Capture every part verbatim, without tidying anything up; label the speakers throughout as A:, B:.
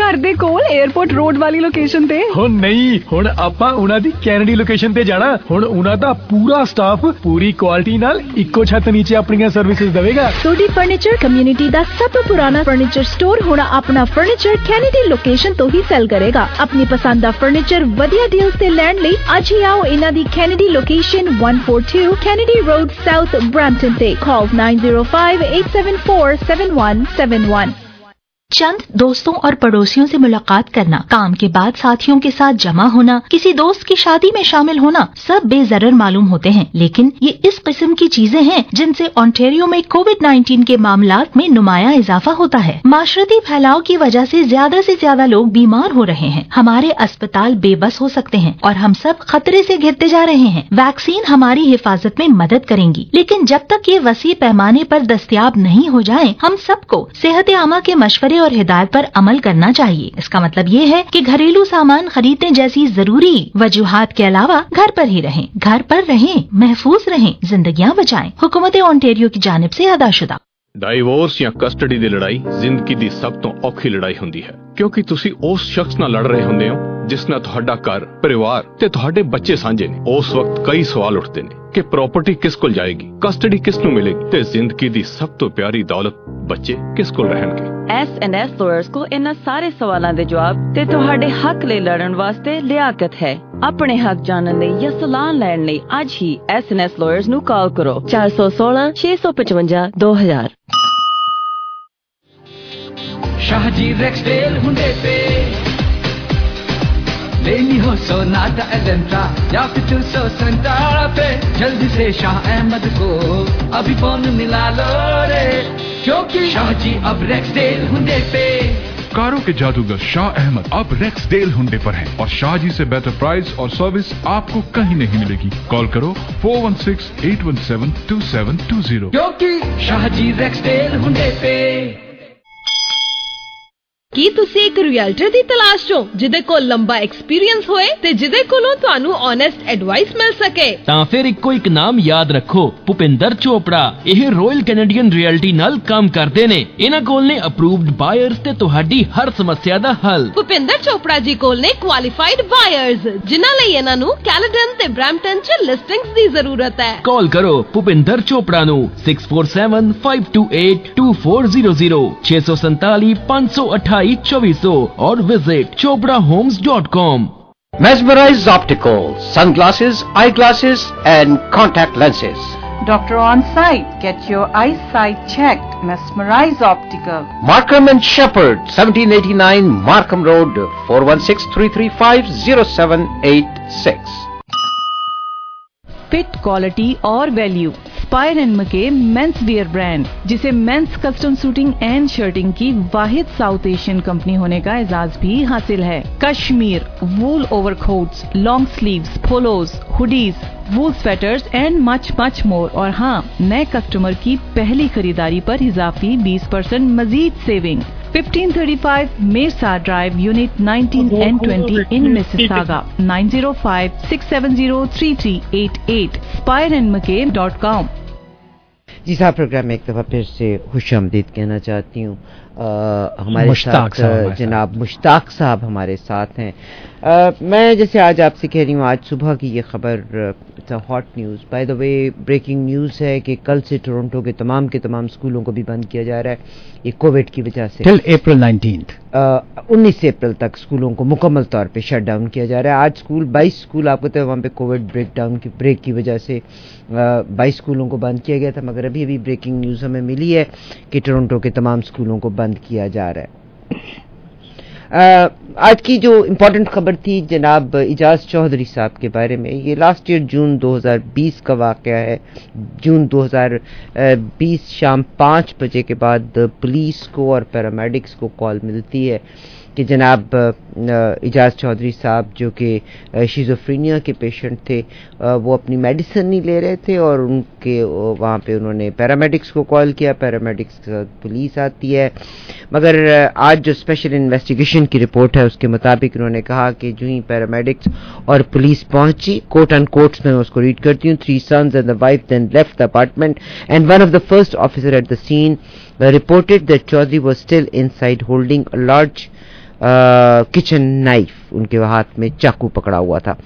A: ਘਰ ਦੇ ਕੋਲ 에어ਪੋਰਟ ਰੋਡ ਵਾਲੀ ਲੋਕੇਸ਼ਨ ਤੇ।
B: ਹੋ ਨਹੀਂ, ਹੁਣ ਆਪਾਂ ਉਹਨਾਂ ਦੀ ਕੈਨੇਡੀ ਲੋਕੇਸ਼ਨ ਤੇ ਜਾਣਾ। ਹੁਣ ਉਹਨਾਂ ਦਾ ਪੂਰਾ ਸਟਾਫ ਪੂਰੀ ਕੁਆਲਿਟੀ ਨਾਲ ਇੱਕੋ ਛੱਤ ਨੀਚੇ ਆਪਣੀਆਂ ਸਰਵਿਸਿਜ਼ ਦੇਵੇਗਾ।
C: ਤੁਹਾਡੀ ਫਰਨੀਚਰ ਕਮਿਊਨਿਟੀ ਦਾ ਸਭ ਤੋਂ ਪੁਰਾਣਾ ਫਰਨੀਚਰ ਸਟੋਰ ਹੁਣ ਆਪਣਾ ਫਰਨੀਚਰ ਕੈਨੇਡੀ ਲੋਕੇਸ਼ਨ ਤੋਂ ਹੀ ਸੈਲ ਕਰੇਗਾ। ਆਪਣੀ ਪਸੰਦ ਦਾ ਫਰਨੀਚਰ ਵਧੀਆ ਡੀਲਸ ਤੇ ਲੈਣ ਲਈ ਅੱਜ ਹੀ ਆਓ ਇਹਨਾਂ ਦੀ Kennedy location one forty-two Kennedy Road South Brampton ਤੇ। Call nine zero five eight seven four seven one seven one।
D: चंद दोस्तों और पड़ोसियों से मुलाकात करना, काम के बाद साथियों के साथ जमा होना, किसी दोस्त की शादी में शामिल होना, सब बेज़रर मालूम होते हैं, लेकिन ये इस किस्म की चीजें हैं जिनसे ओंटारियो में कोविड नाइन्टीन के मामलात में नुमाया इजाफा होता है। माशरती फैलाव की वजह से ज्यादा से ज्यादा लोग बीमार हो रहे हैं। हमारे अस्पताल बेबस हो सकते हैं और हम सब खतरे से घिरते जा रहे हैं। वैक्सीन हमारी हिफाजत में मदद करेंगी, लेकिन जब तक ये वसी पैमाने पर दस्तयाब नहीं हो जाए, हम सबको सेहत आमा के मशवरे और हिदायत पर अमल करना चाहिए। इसका मतलब ये है कि घरेलू सामान खरीदने जैसी जरूरी वजूहात के अलावा घर पर ही रहें, घर पर रहें, महफूज रहें, जिंदगियां बचाएं। हुकूमत ओंटारियो की जानिब से अदाशुदा।
E: ਡਾਈਵੋਰਸ ਜਾਂ ਕਸਟਡੀ ਦੀ ਲੜਾਈ ਜ਼ਿੰਦਗੀ ਦੀ ਸਭ ਤੋਂ ਔਖੀ ਲੜਾਈ ਹੁੰਦੀ ਹੈ, ਕਿਉਂਕਿ ਤੁਸੀਂ ਉਸ ਸ਼ਖਸ ਨਾਲ ਲੜ ਰਹੇ ਹੁੰਦੇ ਹੋ ਜਿਸ ਨਾਲ ਤੁਹਾਡਾ ਘਰ, ਪਰਿਵਾਰ ਤੇ ਤੁਹਾਡੇ ਬੱਚੇ ਸਾਂਝੇ ਨੇ। ਉਸ ਵਕਤ ਕਈ ਸਵਾਲ ਉੱਠਦੇ ਨੇ ਕਿ ਪ੍ਰਾਪਰਟੀ ਕਿਸ ਕੋਲ ਜਾਏਗੀ, ਕਸਟਡੀ ਕਿਸ ਨੂੰ ਮਿਲੇਗੀ ਤੇ ਜ਼ਿੰਦਗੀ ਦੀ ਸਭ ਤੋਂ ਪਿਆਰੀ ਦੌਲਤ ਬੱਚੇ ਕਿਸ ਕੋਲ ਰਹਿਣਗੇ।
F: ਐਸ ਐਂਡ ਐਸ ਲਾਇਰਸ ਕੋ ਇਹਨਾਂ ਸਾਰੇ ਸਵਾਲਾਂ ਦੇ ਜਵਾਬ ਤੇ ਤੁਹਾਡੇ ਹੱਕ ਲਈ ਲੜਨ ਵਾਸਤੇ ਲਿਆਕਤ ਹੈ। ਆਪਣੇ ਹੱਕ ਜਾਣਨ ਲਈ ਜਾਂ ਸਲਾਹ ਲੈਣ ਲਈ ਅੱਜ ਹੀ ਐਸ ਐਂਡ ਐਸ ਲਾਇਰਸ ਨੂੰ ਕਾਲ ਕਰੋ ਚਾਰ ਸੌ ਸੋਲਾਂ ਛੇ ਸੌ ਪਚਵੰਜਾ ਦੋ ਹਜ਼ਾਰ।
G: शाहजी रेक्सडेल हुंडे पे लेनी हो सोनाटा एलेंट्रा या फिर टू सौ संतारा पे, जल्दी से शाह अहमद को अभी फोन मिला लो रे, क्योंकि शाहजी अब रेक्सडेल हुंडे पे।
H: कारों के जादूगर शाह अहमद अब रेक्सडेल हुंडे पर हैं और शाहजी से बेहतर प्राइस और सर्विस आपको कहीं नहीं मिलेगी। कॉल करो four one six eight one seven two seven two zero,
G: क्योंकि शाहजी रेक्सडेल हुंडे पे।
I: ਕੀ ਤੁਸੀਂ ਇੱਕ ਰਿਐਲਟਰ ਦੀ ਤਲਾਸ਼ ਚੋਂ ਜਿਹਦੇ ਕੋਲ ਲੰਬਾ ਐਕਸਪੀਰੀਅੰਸ ਹੋਏ ਤੇ ਜਿਹਦੇ ਕੋਲੋਂ ਤੁਹਾਨੂੰ ਓਨੈਸਟ ਐਡਵਾਈਸ ਮਿਲ ਸਕੇ? ਤਾਂ ਫਿਰ ਇੱਕੋ ਇੱਕ ਨਾਮ ਯਾਦ ਰੱਖੋ, ਭੁਪਿੰਦਰ ਚੋਪੜਾ। ਇਹ ਰਾਇਲ ਕੈਨੇਡੀਅਨ ਰਿਐਲਟੀ ਨਾਲ ਕੰਮ ਕਰਦੇ ਨੇ। ਇਹਨਾਂ ਕੋਲ ਨੇ ਅਪਰੂਵਡ ਬਾਇਰਸ ਤੇ ਤੁਹਾਡੀ ਹਰ ਸਮੱਸਿਆ ਦਾ ਹੱਲ। ਭੁਪਿੰਦਰ ਚੋਪੜਾ ਜੀ ਕੋਲ ਨੇ ਕੁਆਲੀਫਾਈਡ ਬਾਇਰਸ ਜਿਨ੍ਹਾਂ ਲਈ ਇਹਨਾਂ ਨੂੰ ਕੈਲੇਡਨ ਤੇ ਬ੍ਰੈਂਪਟਨ ਚ ਲਿਸਟਿੰਗਸ ਦੀ ਜ਼ਰੂਰਤ ਹੈ। ਕਾਲ ਕਰੋ ਭੁਪਿੰਦਰ ਚੋਪੜਾ ਨੂੰ six four seven five two eight two four zero zero ਛੇ ਸੌ ਸੰਤਾਲੀ ਪੰਜ ਸੌ ਅਠਾਈ चौबीस सौ और visit chopra homes dot com।
J: Mesmerize Optical, sunglasses, eyeglasses and contact lenses.
K: Doctor on site. Get your eyesight checked. Mesmerize Optical.
J: Markham and Shepherd, seventeen eighty-nine Markham Road, four one six three three five zero seven eight six.
K: Fit quality और value, Spier and Mackay men's wear brand, जिसे men's custom suiting and shirting की वाहिद south Asian company होने का एजाज भी हासिल है। Cashmere, wool overcoats, long sleeves, polos, hoodies, wool sweaters and much much more. और हाँ, नए कस्टमर की पहली खरीदारी पर इजाफी बीस परसेंट मजीद saving. fifteen thirty-five Mesa Drive, Unit nineteen and twenty in Mississauga. nine zero five six seven zero three three eight eight. spire and mckay dot com।
L: जी साहब, प्रोग्राम में एक दफ़ा फिर से खुश आमदीद कहना चाहती हूँ। हमारे साथ जनाब मुश्ताक साहब हमारे साथ हैं। आ, मैं जैसे आज आपसे कह रही हूँ, आज सुबह की ये खबर hot news, by the way breaking news है कि कल से टोरंटो के तमाम के तमाम स्कूलों को भी बंद किया जा रहा है, ये कोविड की वजह से।
B: टिल अप्रैल नाइनटीन्थ
L: उन्नीस अप्रैल तक स्कूलों को मुकम्मल तौर पे शट डाउन किया जा रहा है। आज स्कूल बाईस स्कूल आपको तो वहाँ पे कोविड ब्रेक डाउन की ब्रेक की वजह से बाईस स्कूलों को बंद किया गया था, मगर अभी अभी ब्रेकिंग न्यूज़ हमें मिली है कि टोरंटो के तमाम स्कूलों को बंद किया जा रहा है। आ, आज की जो इम्पोर्टेंट खबर थी जनाब इजाज चौधरी साहब के बारे में, ये लास्ट ईयर जून दो हज़ार बीस का वाक़या है। जून दो हज़ार बीस शाम पाँच बजे के बाद पुलिस को और पैरामेडिक्स को कॉल मिलती है कि जनाब इजाज चौधरी साहब जो कि शिज़ोफ्रेनिया के पेशेंट थे, वो अपनी मेडिसिन नहीं ले रहे थे और उनके वहाँ पे उन्होंने पैरामेडिक्स को कॉल किया। पैरामेडिक्स के साथ पुलिस आती है, मगर आज जो स्पेशल इन्वेस्टिगेशन की रिपोर्ट है उसके मुताबिक उन्होंने कहा कि जो ही पैरामेडिक्स और पुलिस पहुंची, कोट एंड कोट्स में उसको रीड करती हूँ, three sons and the wife then left the apartment and one of the first officer at the scene reported that Chaudhry was still inside holding a large kitchen knife, उनके हाथ में चाकू पकड़ा हुआ था।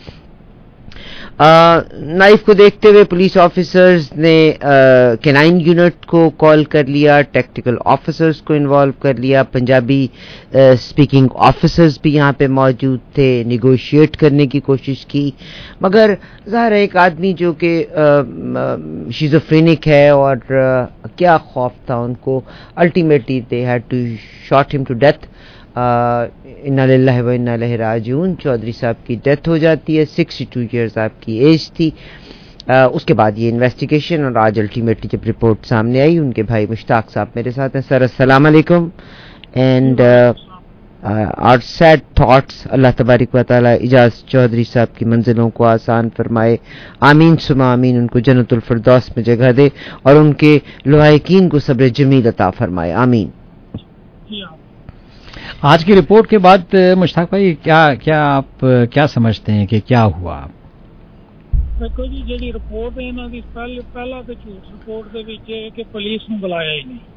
L: नाइफ को देखते हुए पुलिस ऑफिसर्स ने केनाइन यूनिट को कॉल कर लिया, टेक्निकल ऑफिसर्स को इन्वॉल्व कर लिया, पंजाबी स्पीकिंग ऑफिसर्स भी यहाँ पे मौजूद थे, निगोशिएट करने की कोशिश की, मगर ज़ाहिर है एक आदमी जो कि शिज़ोफ्रेनिक है और uh, क्या खौफ था उनको, ultimately they had to shot him to death. इन्ना लिल्लाहि व इन्ना इलैहि राजिऊन। चौधरी साहब की डेथ हो जाती है, सिक्सटी टू ईयर्स आपकी एज थी। uh, उसके बाद ये इन्वेस्टिगेशन, और आज अल्टीमेटली जब रिपोर्ट सामने आई, उनके भाई मुश्ताक साहब मेरे साथ हैं। सर अस्सलाम वालेकुम एंड आवर सैड थॉट्स। अल्लाह तबारिक व तआला इजाज़ चौधरी साहब की मंजिलों को आसान फरमाए, आमीन सुमा आमीन, उनको जन्नतुल फिरदौस में जगह दे और उनके लवाहिकीन को सब्र जमील अता फरमाए, आमीन।
M: आज की रिपोर्ट के बाद मुश्ताक भाई क्या क्या आप क्या समझते हैं कि क्या हुआ?
N: देखो जी, जी रिपोर्ट है इन्हां दी पहले पहला तो झूठ रिपोर्ट दे विच है कि पुलिस नूं बुलाया ही नहीं।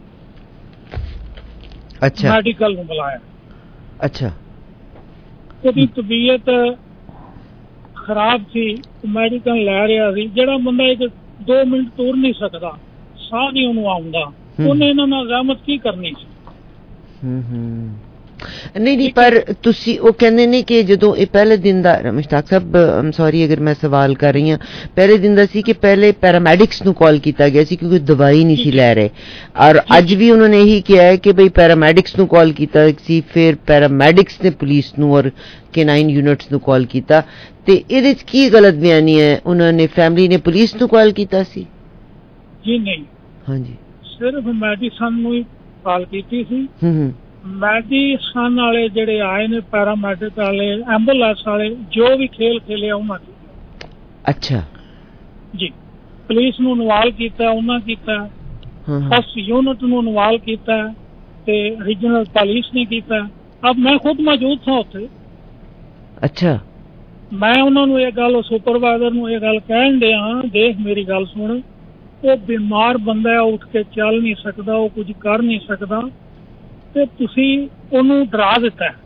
L: अच्छा,
N: मेडिकल नूं बुलाया।
L: अच्छा,
N: ਉਹਦੀ तबीयत खराब थी, मेडिकल लै रहा सी। ਜਿਹੜਾ ਬੰਦਾ ਇੱਕ दो मिनट ਤੁਰ नहीं सकदा, ਸਾਹ नहीं ਉਹਨੂੰ ਆਉਂਦਾ, ਉਹਨੇ ਇਹਨਾਂ ਨਾਲ ਜ਼ਹਿਮਤ ਕੀ ਕਰਨੀ ਸੀ?
L: ਹੂੰ ਹੂੰ नहीं नहीं, पर तुसी वो कहने ने कि जदों ये पहले दिन दा, मुश्ताक साहब आई एम सॉरी अगर मैं सवाल कर रही हूँ, पहले दिन दा सी कि पहले पैरामेडिक्स नूं कॉल किया गया सी क्योंकि दवाई नहीं सी लै रहे, और अज भी उन्होंने यही किया है कि भाई पैरामेडिक्स नूं कॉल किया सी, फिर पैरामेडिक्स ने पुलिस नूं और केनाइन यूनिट्स नूं कॉल किया, ते इहदे च की गलत बयानी है? उन्होंने फैमिली ने पुलिस नूं कॉल किया सी?
N: जी नहीं,
L: हाँ जी,
N: सिर्फ मेडिसन नूं ही कॉल कीती सी।
L: हम्म
N: मैडिसन वाले जेडे आए ने, पैरामेडिक वाले, एंबुलेंस वाले, जो भी खेल खेले उन्होंने।
L: अच्छा
N: जी, पुलिस नूं इन्वॉल्व कीता, उन्हां कीता, फर्स्ट यूनिट नूं इन्वॉल्व कीता ते रीजनल पुलिस ने कीता। अब मैं खुद मौजूद था उत्थे।
L: अच्छा,
N: मैं उन्हां नूं ये गल, सुपरवाइजर नूं ये गल कहण दिया, देख मेरी गल सुन, वो बीमार बंदा है, उठ के चल नहीं सकता, वो कुछ कर नहीं सकता, ਤੇ ਤੁਸੀਂ ਉਹਨੂੰ ਡਰਾ ਦਿੱਤਾ ਹੈ।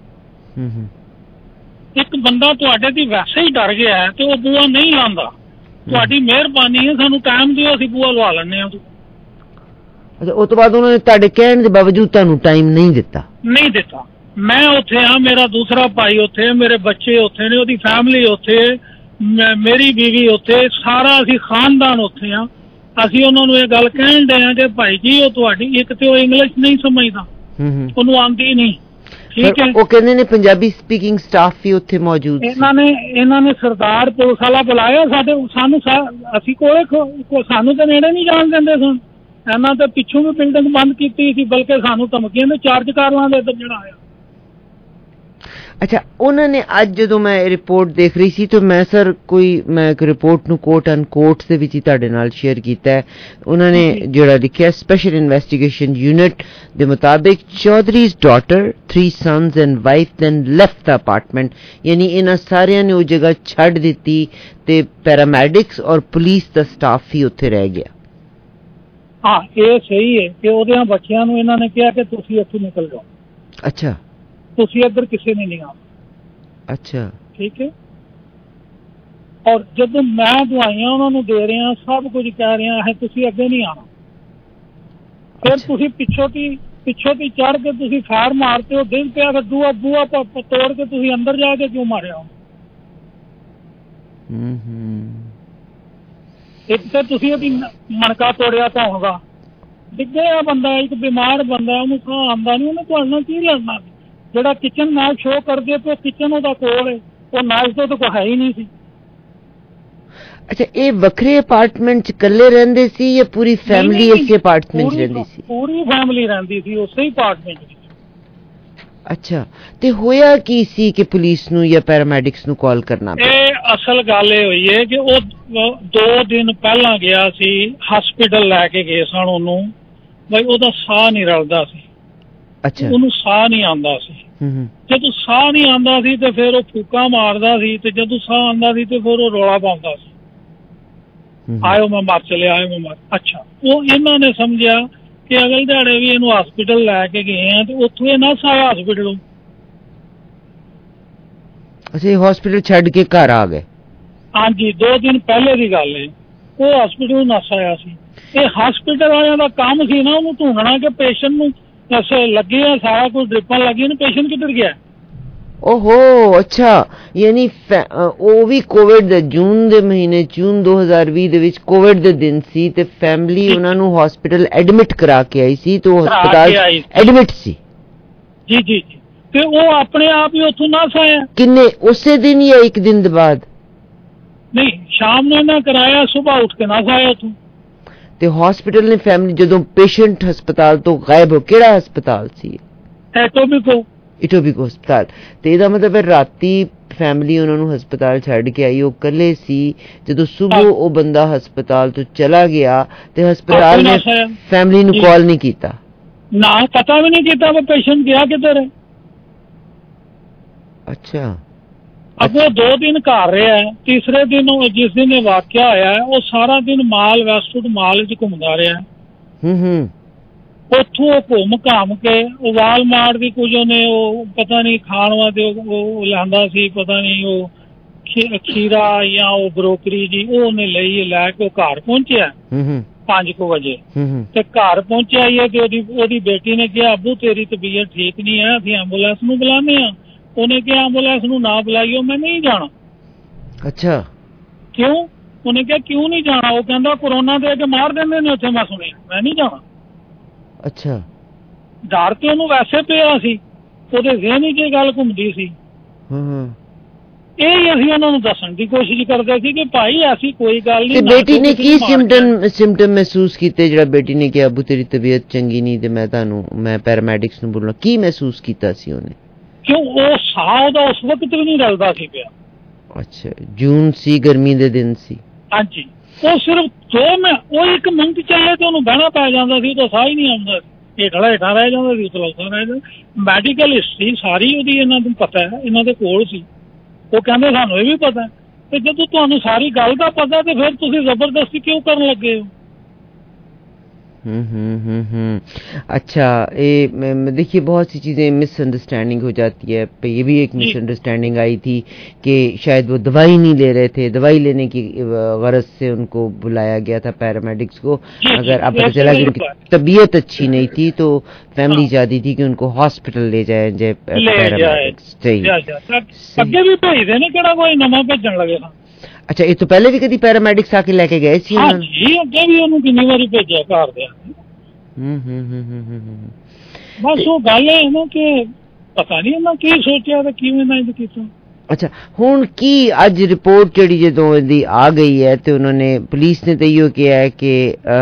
N: ਇੱਕ ਬੰਦਾ ਤੁਹਾਡੇ ਦੀ ਵੈਸੇ ਹੀ ਡਰ ਗਿਆ ਹੈ ਤੇ ਉਹ ਬੂਆ ਨਹੀਂ ਲਾਉਂਦਾ। ਤੁਹਾਡੀ ਮਿਹਰਬਾਨੀ ਹੈ, ਸਾਨੂੰ ਟਾਈਮ ਦਿਓ, ਅਸੀਂ ਬੂਆ ਲਵਾ ਲੈਣੇ ਆ।
L: ਅੱਛਾ, ਉਸ ਤੋਂ ਬਾਅਦ ਉਹਨਾਂ ਨੇ ਤੁਹਾਡੇ ਕਹਿਣ ਦੇ ਬਾਵਜੂਦ ਤੁਹਾਨੂੰ ਟਾਈਮ ਨਹੀਂ ਦਿੱਤਾ?
N: ਨਹੀਂ ਦਿੱਤਾ। ਮੈਂ ਉੱਥੇ ਆ, ਮੇਰਾ ਦੂਸਰਾ ਭਾਈ ਉੱਥੇ, ਮੇਰੇ ਬੱਚੇ ਉੱਥੇ ਨੇ, ਉਹਦੀ ਫੈਮਿਲੀ ਉੱਥੇ, ਮੇਰੀ ਬੀਵੀ ਉੱਥੇ, ਸਾਰਾ ਅਸੀਂ ਖਾਨਦਾਨ ਉੱਥੇ ਆ। ਅਸੀਂ ਉਹਨਾਂ ਨੂੰ ਇਹ ਗੱਲ ਕਹਿਣ ਦੇ ਆ ਕਿ ਭਾਈ ਜੀ ਉਹ ਤੁਹਾਡੀ, ਇੱਕ ਤੇ ਉਹ ਇੰਗਲਿਸ਼ ਨਹੀਂ ਸਮਝਦਾ, ਉਹਨੂੰ ਆਉਂਦੀ ਨਹੀਂ, ਠੀਕ ਹੈ।
L: ਉਹ ਕਹਿੰਦੇ ਨੇ ਪੰਜਾਬੀ ਸਪੀਕਿੰਗ ਸਟਾਫ ਵੀ ਉੱਥੇ ਮੌਜੂਦ ਸੀ।
N: ਇਹਨਾਂ ਨੇ ਇਹਨਾਂ ਨੇ ਸਰਦਾਰ ਪੁਲਿਸ ਵਾਲਾ ਬੁਲਾਇਆ ਸਾਡੇ, ਸਾਨੂੰ ਅਸੀਂ ਕੋਲੇ, ਸਾਨੂੰ ਤਾਂ ਨੇੜੇ ਨਹੀਂ ਜਾਣ ਦਿੰਦੇ ਸਨ। ਇਹਨਾਂ ਤੇ ਪਿੱਛੋਂ ਵੀ ਬਿਲਡਿੰਗ ਬੰਦ ਕੀਤੀ ਸੀ, ਬਲਕਿ ਸਾਨੂੰ ਧਮਕੀਆਂ ਦੇ ਚਾਰਜ ਕਾਰਵਾਂ ਦੇ ਇੱਧਰ ਜਿਹੜਾ ਆਇਆ।
L: अच्छा, उन्होंने आज जो मैं रिपोर्ट देख रही सी तो मैं सर कोई मैं एक रिपोर्ट नू कोट अनकोट दे विच ही तुहाडे नाल शेयर कीता है। उन्होंने जिहड़ा लिखिया, स्पेशल इन्वेस्टिगेशन यूनिट दे मुताबिक Chaudhry's daughter, three sons and wife then left the apartment, यानी इन्हां सारियां ने वो जगह छड़ दित्ती ते पैरामेडिक्स और पुलिस दा स्टाफ ही उत्थे रह गया।
N: हाँ, ये सही है कि ਉਹਦੇ ਬੱਚਿਆਂ ਨੂੰ ਇਹਨਾਂ ਨੇ ਕਿਹਾ ਕਿ ਤੁਸੀਂ ਇੱਥੋਂ ਨਿਕਲ ਜਾਓ।
L: अच्छा,
N: ਤੁਸੀਂ ਇੱਧਰ ਕਿਸੇ ਨੇ ਨਹੀਂ ਆਉਣਾ।
L: अच्छा,
N: ਠੀਕ ਹੈ। ਔਰ ਜਦੋਂ ਮੈਂ ਦਵਾਈਆਂ ਉਹਨਾਂ ਨੂੰ ਦੇ ਰਿਹਾ, ਸਭ ਕੁਝ ਕਹਿ ਰਿਹਾ ਹੈ, ਤੁਸੀਂ ਅੱਗੇ ਨਹੀਂ ਆਉਣਾ। ਫਿਰ ਤੁਸੀਂ ਪਿੱਛੋਂ ਦੀ ਪਿੱਛੋਂ ਦੀ ਚੜ ਕੇ ਤੁਸੀਂ ਫਾਇਰ ਮਾਰਦੇ ਹੋ, ਦਿਲ ਪਿਆ ਫਿਰ ਦੂਆ ਬੂਆ ਤੋੜ ਕੇ ਤੁਸੀਂ ਅੰਦਰ ਜਾ ਕੇ ਕਿਉਂ ਮਾਰਿਆ? ਇੱਕ ਤਾਂ ਤੁਸੀਂ ਉਹਦੀ ਮਣਕਾ ਤੋੜਿਆ ਤਾਂ ਹੋਗਾ, ਡਿੱਗਿਆ ਬੰਦਾ, ਇੱਕ ਬਿਮਾਰ ਬੰਦਾ, ਉਹਨੂੰ ਸਾਹ ਆਉਂਦਾ ਨਹੀਂ, ਉਹਨੇ ਤੁਹਾਡੇ ਨਾਲ ਕੀ ਲੜਨਾ? ਜਿਹੜਾ ਕਿਚਨ ਨਾਈਫ ਸ਼ੋ ਕਰਦੇ ਪਏ, ਕਿਚਨ ਉਹਦਾ ਕੋਲ ਹੈ, ਉਹ ਨਾਈਫ ਤੋਂ ਤਾਂ ਕੋਈ ਹੈ ਹੀ ਨਹੀਂ ਸੀ।
L: ਅੱਛਾ, ਇਹ ਵੱਖਰੇ ਅਪਾਰਟਮੈਂਟ ਚ ਇਕੱਲੇ ਰਹਿੰਦੇ ਸੀ ਜਾਂ ਪੂਰੀ ਫੈਮਿਲੀ ਇਸੇ ਅਪਾਰਟਮੈਂਟ ਚ ਰਹਿੰਦੀ ਸੀ?
N: ਪੂਰੀ ਫੈਮਿਲੀ ਰਹਿੰਦੀ ਸੀ ਉਸੇ ਹੀ ਅਪਾਰਟਮੈਂਟ ਚ।
L: ਅੱਛਾ, ਤੇ ਹੋਇਆ ਕੀ ਸੀ ਕਿ ਪੁਲਿਸ ਨੂੰ ਜਾਂ ਪੈਰਾਮੈਡਿਕਸ ਨੂੰ ਕਾਲ ਕਰਨਾ ਪਿਆ?
N: ਇਹ ਅਸਲ ਗੱਲ ਇਹ ਹੋਈ ਹੈ ਕਿ ਉਹ ਦੋ ਦਿਨ ਪਹਿਲਾਂ ਗਿਆ ਸੀ, ਹਸਪੀਟਲ ਲੈ ਕੇ ਗਏ ਸਨ ਉਹਨੂੰ, ਬਈ ਉਹਦਾ ਸਾਹ ਨਹੀਂ ਰਲਦਾ ਸੀ।
L: ਅੱਛਾ,
N: ਉਹਨੂੰ ਸਾਹ ਨਹੀਂ ਆਉਂਦਾ ਸੀ। ਜਦੋਂ ਸਾਹ ਨਹੀਂ ਆਉਂਦਾ ਸੀ ਤੇ ਫਿਰ ਉਹ ਫੂਕਾਂ ਮਾਰਦਾ ਸੀ, ਤੇ ਜਦੋਂ ਸਾਹ ਆਉਂਦਾ ਸੀ ਤੇ ਫਿਰ ਉਹ ਰੌਲਾ ਪਾਉਂਦਾ ਸੀ, ਆਇਓ ਮੈਂ ਮਰ ਚਲਿਆ, ਆਇਓ ਮੈਂ ਮਰ। ਅੱਛਾ, ਉਹ ਇਹਨਾਂ ਨੇ ਸਮਝਿਆ ਕਿ ਅਗਲੇ ਦਿਹਾੜੇ ਵੀ ਇਹਨੂੰ ਹਸਪੀਟਲ ਲੈ ਕੇ ਗਏ ਆ ਤੇ ਉੱਥੋਂ ਇਹ ਨਾ ਸਾਇਆ ਹਸਪੀਟਲੋਂ,
L: ਅੱਛਾ ਹਸਪੀਟਲ ਛੱਡ ਕੇ ਘਰ ਆ ਗਏ?
N: ਹਾਂਜੀ, ਦੋ ਦਿਨ ਪਹਿਲੇ ਦੀ ਗੱਲ ਹੈ। ਉਹ ਹਸਪੀਟਲ ਨਸ ਆਇਆ ਸੀ। ਇਹ ਹਸਪੀਟਲ ਵਾਲਿਆਂ ਦਾ ਕੰਮ ਸੀ ਨਾ ਉਹਨੂੰ ਢੂੰਡਣਾ ਕਿ ਪੇਸ਼ੈਂਟ ਨੂੰ ਨਸ ਲੱਗੀ ਆ, ਸਾਰਾ ਕੁਝ ਡ੍ਰਿਪਾਂ ਲੱਗੀਆਂ ਨੇ, ਪੇਸ਼ੈਂਟ ਕਿੱਧਰ ਗਿਆ।
L: ਓਹੋ, ਅੱਛਾ, ਯਾਨੀ ਉਹ ਵੀ ਕੋਵਿਡ ਦੇ ਜੂਨ ਦੇ ਮਹੀਨੇ, ਜੂਨ ਦੋ ਹਜ਼ਾਰ ਵੀਹ ਦੇ ਵਿੱਚ ਕੋਵਿਡ ਦੇ ਦਿਨ ਸੀ ਤੇ ਫੈਮਿਲੀ ਉਹਨਾਂ ਨੂੰ ਹਸਪੀਟਲ ਐਡਮਿਟ ਕਰਾ ਕੇ ਆਈ ਸੀ ਤੇ ਉਹ ਹਸਪਤਾਲ ਐਡਮਿਟ ਸੀ। ਜੀ ਜੀ ਜੀ। ਤੇ ਉਹ ਆਪਣੇ ਆਪ ਹੀ ਉੱਥੋਂ ਨਸ ਆਇਆ। ਕਿੰਨੇ, ਉਸੇ ਦਿਨ ਜਾਂ ਇੱਕ ਦਿਨ ਦੇ ਬਾਅਦ? ਨਹੀਂ, ਸ਼ਾਮ ਨੂੰ ਇਹਨਾਂ ਕਰਾਇਆ, ਸੁਬਾਹ ਉੱਠ ਕੇ ਨਸ ਆਇਆ ਉੱਥੋਂ। ਤੇ ਹਸਪੀਟਲ ਨੇ ਫੈਮਿਲੀ ਜਦੋਂ ਪੇਸ਼ੈਂਟ ਹਸਪਤਾਲ ਤੋਂ ਗਾਇਬ ਹੋ, ਕਿਹੜਾ ਹਸਪਤਾਲ ਸੀ? ਐਟੋਬਿਕੋ। ਇਟੋਬਿਕੋ ਹਸਪਤਾਲ। ਤੇ ਇਹਦਾ ਮਤਲਬ ਹੈ ਰਾਤੀ ਫੈਮਿਲੀ ਉਹਨਾਂ ਨੂੰ ਹਸਪਤਾਲ ਛੱਡ ਕੇ ਆਈ, ਉਹ ਇਕੱਲੇ ਸੀ। ਜਦੋਂ ਸੁਬਹ ਉਹ ਬੰਦਾ ਹਸਪਤਾਲ ਤੋਂ ਚਲਾ ਗਿਆ ਤੇ ਹਸਪਤਾਲ ਨੇ ਫੈਮਿਲੀ ਨੂੰ ਕਾਲ ਨਹੀਂ ਕੀਤਾ? ਨਾ, ਪਤਾ ਵੀ ਨਹੀਂ ਕੀਤਾ ਉਹ ਪੇਸ਼ੈਂਟ ਗਿਆ ਕਿੱਧਰ ਹੈ। ਅੱਛਾ। ਅੱਗੋਂ ਦੋ ਦਿਨ ਘਰ ਰਿਹਾ, ਤੀਸਰੇ ਦਿਨ ਜਿਸ ਦਿਨ ਇਹ ਵਾਕਿਆ ਹੋਇਆ ਉਹ ਸਾਰਾ ਦਿਨ ਮਾਲ ਵੈਸਟਵੁੱਡ ਮਾਲ ਚ ਘੁੰਮਦਾ ਰਿਹਾ। ਹੂੰ ਹੂੰ। ਉੱਥੋਂ ਉਹ ਘੁੰਮ ਘਾਮ ਕੇ ਉਹ ਵਾਲਮਾਰਟ ਦੀ ਕੁਝ ਉਹਨੇ ਉਹ ਪਤਾ ਨਹੀਂ ਖਾਣ ਵਾਸਤੇ ਉਹ ਲਿਆਂਦਾ ਸੀ, ਪਤਾ ਨਹੀਂ ਉਹ ਖੀਰਾ ਜਾਂ ਉਹ ਬਰੋਕਰੀ ਜੀ, ਉਹ ਉਹਨੇ ਲਈ ਲੈ ਕੇ ਉਹ ਘਰ ਪਹੁੰਚਿਆ ਪੰਜ ਕੁ ਵਜੇ। ਤੇ ਘਰ ਪਹੁੰਚਿਆ ਹੀ ਹੈ ਤੇ ਉਹਦੀ ਉਹਦੀ ਬੇਟੀ ਨੇ ਕਿਹਾ, ਅੱਬੂ ਤੇਰੀ ਤਬੀਅਤ ਠੀਕ ਨਹੀਂ ਹੈ, ਅਸੀਂ ਐਂਬੂਲੈਂਸ ਨੂੰ ਬੁਲਾਉਂਦੇ ਹਾਂ। ਉਹਨੇ ਕਿਹਾ ਐਂਬੂਲੈਂਸ ਨੂੰ ਨਾ ਬੁਲਾਈਓ, ਮੈਂ ਨਹੀਂ ਜਾਣਾ। ਅੱਛਾ, ਕਿਉਂ? ਉਹਨੇ ਕਿਹਾ ਕਿਉਂ ਨਹੀਂ ਜਾਣਾ? ਉਹ ਕਹਿੰਦਾ ਕੋਰੋਨਾ ਦੇ ਕੇ ਮਾਰ ਦਿੰਦੇ ਨੇ ਉੱਥੇ, ਮੈਂ ਸੁਣਿਆ, ਮੈਂ ਨਹੀਂ ਜਾਣਾ। ਅੱਛਾ। ਡਰ ਤੇ ਉਹਨੂੰ ਵੈਸੇ ਪਿਆ ਸੀ, ਉਹਦੇ ਜ਼ਿਹਨ ਚ ਇਹ ਗੱਲ ਘੁੰਮਦੀ ਸੀ। ਇਹ ਅਸੀਂ ਉਹਨਾਂ ਨੂੰ ਦੱਸਣ ਦੀ ਕੋਸ਼ਿਸ਼ ਕਰਦੇ ਸੀ ਕਿ ਭਾਈ ਐਸੀ ਕੋਈ ਗੱਲ ਨਹੀਂ। ਬੇਟੀ ਨੇ ਕੀ ਸਿੰਪਟਮ ਸਿੰਪਟਮ ਮਹਿਸੂਸ ਕੀਤੇ ਜਿਹੜਾ ਬੇਟੀ ਨੇ ਕਿਹਾ ਅੱਬੂ ਤੇਰੀ ਤਬੀਅਤ ਚੰਗੀ ਨਹੀਂ ਤੇ ਮੈਂ ਤੁਹਾਨੂੰ ਮੈਂ ਪੈਰਾਮੈਡਿਕਸ ਨੂੰ ਬੋਲਣਾ, ਕੀ ਮਹਿਸੂਸ ਕੀਤਾ ਸੀ ਉਹਨੇ? ਕਿਉਂ ਉਹ ਸਾਹ ਉਹਦਾ ਉਸ ਵਕਤ ਵੀ ਨਹੀਂ ਰਲਦਾ ਸੀ ਪਿਆ। ਅੱਛਾ, ਜੂਨ ਸੀ, ਗਰਮੀ ਦੇ ਦਿਨ ਸੀ। ਹਾਂਜੀ, ਉਹ ਸਿਰਫ ਦੋ ਮੈਂ ਉਹ ਇੱਕ ਮਿੰਟ ਚੱਲੇ ਤੇ ਉਹਨੂੰ ਬਹਿਣਾ ਪੈ ਜਾਂਦਾ ਸੀ, ਉਹਦਾ ਸਾਹ ਹੀ ਨਹੀਂ ਆਉਂਦਾ, ਹੇਠਾਂ ਹੇਠਾਂ ਰਹਿ ਜਾਂਦਾ ਸੀ, ਉਤਲਾਉਂਦਾ ਰਹਿ ਜਾਂਦਾ। ਮੈਡੀਕਲ ਹਿਸਟਰੀ ਸਾਰੀ ਉਹਦੀ ਇਹਨਾਂ ਨੂੰ ਪਤਾ ਹੈ, ਇਹਨਾਂ ਦੇ ਕੋਲ ਸੀ। ਉਹ ਕਹਿੰਦੇ ਸਾਨੂੰ ਇਹ ਵੀ ਪਤਾ। ਤੇ ਜਦੋਂ ਤੁਹਾਨੂੰ ਸਾਰੀ ਗੱਲ ਦਾ ਪਤਾ ਤੇ ਫਿਰ ਤੁਸੀਂ ਜ਼ਬਰਦਸਤੀ क्यों ਕਰਨ ਲੱਗੇ हो? हम्म हम्म हम्म अच्छा, ये देखिए बहुत सी चीज़ें मिसअंडरस्टैंडिंग हो जाती है। ये भी एक मिसअंडरस्टैंडिंग आई थी कि शायद वो दवाई नहीं ले रहे थे, दवाई लेने की गरज से उनको बुलाया गया था पैरामेडिक्स को। अगर अब पता चला कि उनकी तबीयत अच्छी नहीं थी तो फैमिली चाहती थी कि उनको हॉस्पिटल ले जाए जाए पैरामेडिक्स। अगे भी भेज देने केड़ा कोई नवा भेजन लगेगा। अच्छा, ये तो पहले भी कभी पैरामेडिक्स आके लेके गए सी? हाँ जी, अगे भी उन्होंने कितनी बारी भेजा घर दे। हम्म हम्म हम्म बस वो गल है ना कि पता नहीं ना की सोचा ते किवें ना इद कीता। अच्छा, हुण की अज रिपोर्ट जिहड़ी जदों दी आ गई है ते उन्होंने पुलिस ने तो इहो कहा है कि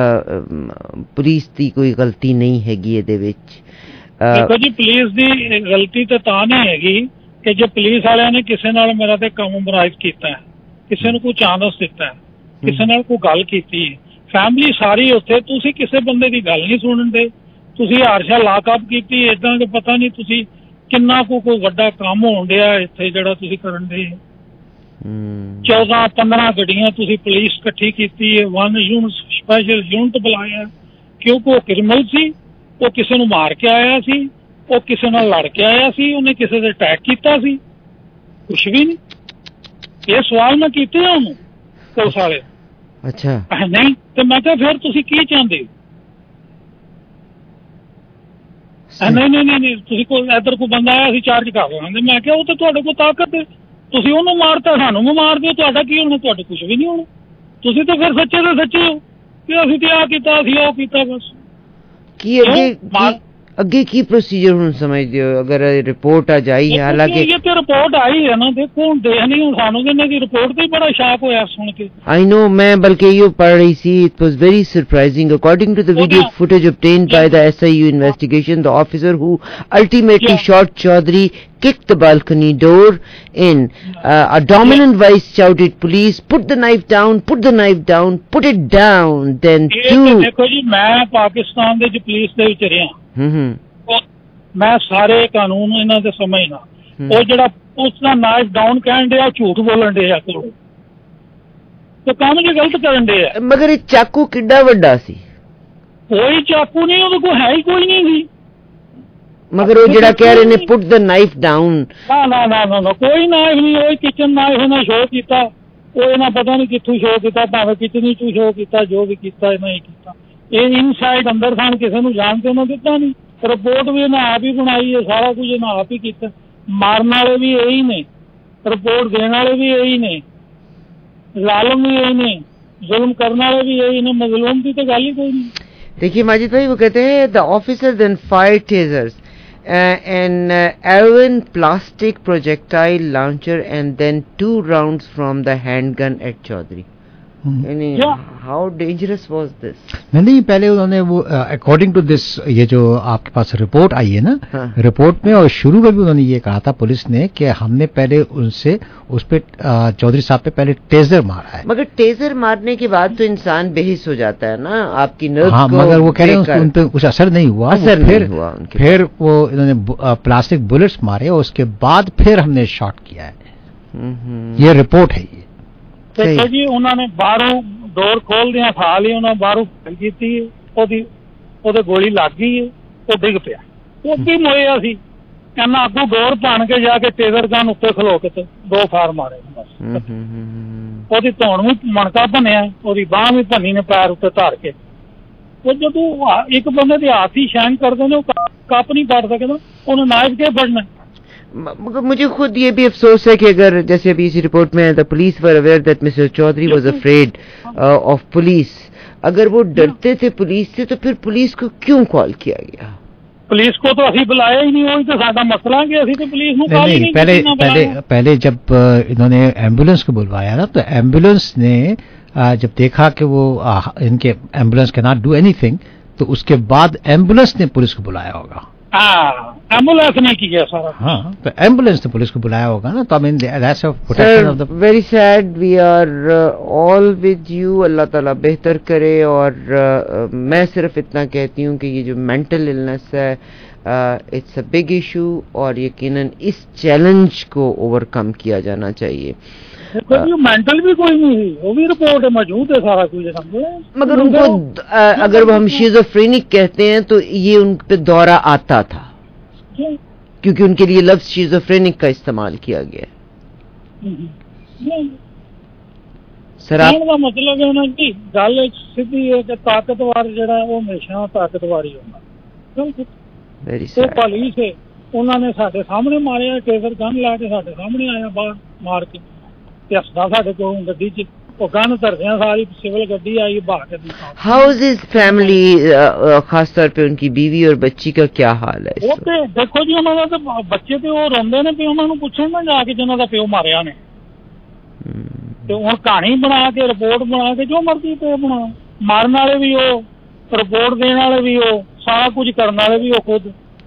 L: पुलिस दी कोई गलती नहीं हैगी इहदे विच। देखो जी, पुलिस दी गलती तो तां नहीं हैगी कि जे पुलिस वालियां ने किसी नाल मेरा ते काम मुराइज कीता है, ਕਿਸੇ ਨੂੰ ਕੋਈ ਚਾਂਸ ਦਿੱਤਾ, ਕਿਸੇ ਨਾਲ ਕੋਈ ਗੱਲ ਕੀਤੀ, ਫੈਮਿਲੀ ਸਾਰੀ ਉੱਥੇ, ਤੁਸੀਂ ਕਿਸੇ ਬੰਦੇ ਦੀ ਗੱਲ ਨਹੀਂ ਸੁਣਦੇ, ਤੁਸੀਂ ਹਾਰਸ਼ਾ ਲਾਕਅਪ ਕੀਤੀ ਏਦਾਂ ਕਿ ਪਤਾ ਨਹੀਂ ਤੁਸੀਂ ਕਿੰਨਾ ਕੋ ਕੋਈ ਵੱਡਾ ਕੰਮ ਹੋਣ ਡਿਆ ਇੱਥੇ ਜਿਹੜਾ ਤੁਸੀਂ ਕਰਨ ਦੇ। ਚੌਦਾਂ ਪੰਦਰਾਂ ਗੱਡੀਆਂ ਤੁਸੀਂ ਪੁਲਿਸ ਇਕੱਠੀ ਕੀਤੀ ਹੈ, ਵਨ ਯੂਨਿਟ ਸਪੈਸ਼ਲ ਯੂਨਿਟ ਬੁਲਾਇਆ ਕਿਉਂਕਿ ਉਹ ਕ੍ਰਿਮੀਨਲ ਸੀ, ਉਹ ਕਿਸੇ ਨੂੰ ਮਾਰ ਕੇ ਆਇਆ ਸੀ, ਉਹ ਕਿਸੇ ਨਾਲ ਲੜ ਕੇ ਆਇਆ ਸੀ, ਉਹਨੇ ਕਿਸੇ ਤੇ ਅਟੈਕ ਕੀਤਾ ਸੀ, ਕੁਛ ਵੀ ਨਹੀਂ। ਇਹ ਸਵਾਲ ਮੈਂ ਕੀਤੇ ਆ ਉਹਨੂੰ ਪੁਲਿਸ ਵਾਲੇ। ਅੱਛਾ, ਨਹੀਂ ਤੇ ਮੈਂ ਕਿਹਾ ਫਿਰ ਤੁਸੀਂ ਕੀ ਚਾਹੁੰਦੇ ਹੋ? ਨਹੀਂ ਨਹੀਂ ਨਹੀਂ ਤੁਸੀਂ ਕੋਈ ਇੱਧਰ ਕੋਈ ਬੰਦਾ ਆਇਆ, ਅਸੀਂ ਚਾਰਜ ਕਰ ਲਾਂਗੇ। ਮੈਂ ਕਿਹਾ ਉਹ ਤਾਂ ਤੁਹਾਡੇ ਕੋਲ ਤਾਕਤ ਹੈ, ਤੁਸੀਂ ਉਹਨੂੰ ਮਾਰਤਾ, ਸਾਨੂੰ ਵੀ ਮਾਰ ਦਿਓ, ਤੁਹਾਡਾ ਕੀ ਹੋਣਾ? ਤੁਹਾਡੇ ਕੁਛ ਵੀ ਨਹੀਂ ਹੋਣਾ। ਤੁਸੀਂ ਤਾਂ ਫਿਰ ਸੱਚੇ ਤੇ ਸੱਚੇ ਹੋ ਕਿ ਅਸੀਂ ਤੇ ਆ ਕੀਤਾ, ਅਸੀਂ ਉਹ ਕੀਤਾ, ਬਸ। ਕੀ ਅੱਗੇ ਅੱਗੇ ਕੀ प्रोसीजर ਹੁਣ ਸਮਝਦੇ ਹੋ ਅਗਰ ਰਿਪੋर्ट आ जाई है? हालांकि ये तो रिपोर्ट आई है ना, देखो ਹੁਣ देख नहीं हूं ਸਾਨੂੰ ਕਿੰਨੇ ਦੀ ਰਿਪੋर्ट ਤੇ ਬੜਾ ਸ਼ੌਕ ਹੋਇਆ ਸੁਣ ਕੇ। I know, मैं बल्कि ये पढ़ रही थी, it was very surprising according to the video footage obtained by the S I U investigation, the officer who ultimately shot Chaudhary kicked the balcony door in. Uh, a dominant voice shouted, police, put the knife down, put the knife down, put it down. Then two देखो जी, मैं पाकिस्तान ਦੇ police ਦੇ ਵਿੱਚ ਰਿਹਾ, ਮੈਂ ਸਾਰੇ ਕਾਨੂੰਨ ਇਹਨਾਂ ਦੇ ਸਮਝਣਾ। ਉਹ ਜਿਹੜਾ ਉਸਦਾ ਨਾਈਫ ਡਾਊਨ ਕਹਿਣ ਡਿਆ, ਝੂਠ ਬੋਲਣ ਡਿਆ, ਕੋਲ ਤੇ ਕੰਮ ਜੇ ਗਲਤ ਕਰਨ ਡਿਆ। ਮਗਰ ਇਹ ਚਾਕੂ ਕਿੱਡਾ ਵੱਡਾ ਸੀ? ਕੋਈ ਚਾਕੂ ਨਹੀਂ ਉਹਦੇ ਕੋਲ, ਹੈ ਹੀ ਕੋਈ ਨਹੀਂ ਸੀ। مگر وہ جڑا کہہ رہے نے پٹ دا نائف ڈاؤن
N: نہ نہ نہ نہ کوئی نائف نہیں وہ کچن نائف نے شو کیتا وہ انہاں پتہ نہیں کتھوں شو کیتا بھاوے کچن چوں شو کیتا جو بھی کیتا نہیں کیتا یہ ان سائڈ اندر سان کسی نو جان کے انہوں دیتا نہیں رپورٹ بھی انہیں آپ ہی بنائی ہے سارا کچھ انہیں آپ ہی کیتا مارن والے بھی یہی نے رپورٹ دینے والے بھی یہی نے ظالم بھی یہی نے ظلم کرنے والے بھی یہی نے مظلوم کی تو گل ہی کوئی نہیں.
L: دیکھیے ماجد بھائی وہ کہتے ہیں the officer then fire tasers an uh, Allen plastic projectile launcher and then two rounds from the handgun at Chaudhry. یعنی ہاؤ ڈینجرس واز دس.
M: نہیں پہلے انہوں نے وہ اکارڈنگ ٹو دس یہ جو آپ کے پاس رپورٹ آئی ہے نا رپورٹ میں اور شروع میں بھی انہوں نے یہ کہا تھا پولیس نے کہ ہم نے پہلے ان سے اس پہ چودھری صاحب پہ پہلے ٹیزر مارا ہے.
L: مگر ٹیزر مارنے کے بعد تو انسان بے حس ہو جاتا ہے نا آپ کی نرو.
M: ہاں مگر وہ کہہ رہے ہیں ان پہ کچھ اثر نہیں ہوا.
L: اثر نہیں ہوا ان کے.
M: پھر وہ انہوں نے پلاسٹک بلٹس مارے اور اس کے بعد پھر ہم نے شاٹ کیا ہے. یہ رپورٹ ہے. یہ
N: دیکھو جی انہوں نے باہروں ڈور کھول دیا کھا لی انہوں نے باہروں کی گولی لگ گئی ہے وہ ڈگ پیا وہ کی مویا سی کہنا اگوں ڈور بن کے جا کے ٹیزر گن اتنے کھلو کے دو فار مارے بس وہ دھون بھی منکا بنیا وہ باہ بھی بنی نے پیر اتنے دھر کے وہ جدو ایک بندے کے ہاتھ ہی شائن کرتے ہیں وہ کپ نہیں کٹ سکتا انہیں نائف کے پڑنا.
L: مگر مجھے خود یہ بھی افسوس ہے کہ اگر جیسے ابھی اسی رپورٹ میں the police were aware that mister Chaudhry was afraid of police. اگر وہ ڈرتے تھے پولیس سے تو پھر پولیس کو کیوں کال کیا گیا؟
N: پولیس کو تو ابھی بلایا ہی نہیں ہوئی تو سارا مسئلہ کہ ابھی تو پولیس کو کال نہیں.
M: پہلے پہلے پہلے جب انہوں نے ایمبولینس کو بلوایا نا تو ایمبولینس نے جب دیکھا کہ وہ ان کے ایمبولینس کی ناٹ ڈو اینی تھنگ تو اس کے بعد ایمبولینس نے پولیس کو بلایا ہوگا.
N: ایمبولینس نے کیا سارا.
M: ہاں تو ایمبولینس نے پولیس کو بلایا ہوگا نا. تو
L: very sad we are all with you. اللہ تعالیٰ بہتر کرے. اور میں صرف اتنا کہتی ہوں کہ یہ جو مینٹل النس ہے اٹس اے بگ ایشو اور یقیناً اس چیلنج کو اوور کم کیا جانا چاہیے.
N: مینٹل بھی کوئی نہیں وہ بھی رپورٹ موجود ہے سارا کچھ.
L: مگر ان کو اگر وہ ہم شیزوفرینک کہتے ہیں تو یہ ان پہ دورہ آتا تھا کیونکہ ان کے لیے لفظ شیزوفرینک کا استعمال کیا گیا. سر آپ
N: کا مطلب ہے نا کہ گل سیدھی ہے کہ طاقتور جڑا ہے وہ ہمیشہ طاقتور ہی ہونا. وہ پولیس ہے انہوں نے سارے سامنے ماریا ٹیزر گن لا کے سارے سامنے آیا باہر مار کے ہسدا سارے کو گڈی چ وہ گن دردیا ساری سول گڈی آئی باہر کے.
L: ہاؤز از فیملی خاص طور پہ ان کی بیوی اور بچی کا کیا حال ہے؟
N: وہ دیکھو جی انہوں نے بچے تو وہ روندے نے پہ انہوں نے پوچھیں نا جا کے جنہوں کا پیو ماریا نے ہوں کہانی بنا کے رپورٹ بنا کے جو مرضی پہ بنا مارن والے بھی ہو رپورٹ دینے والے بھی ہو سارا کچھ کرنے والے بھی ہو خود.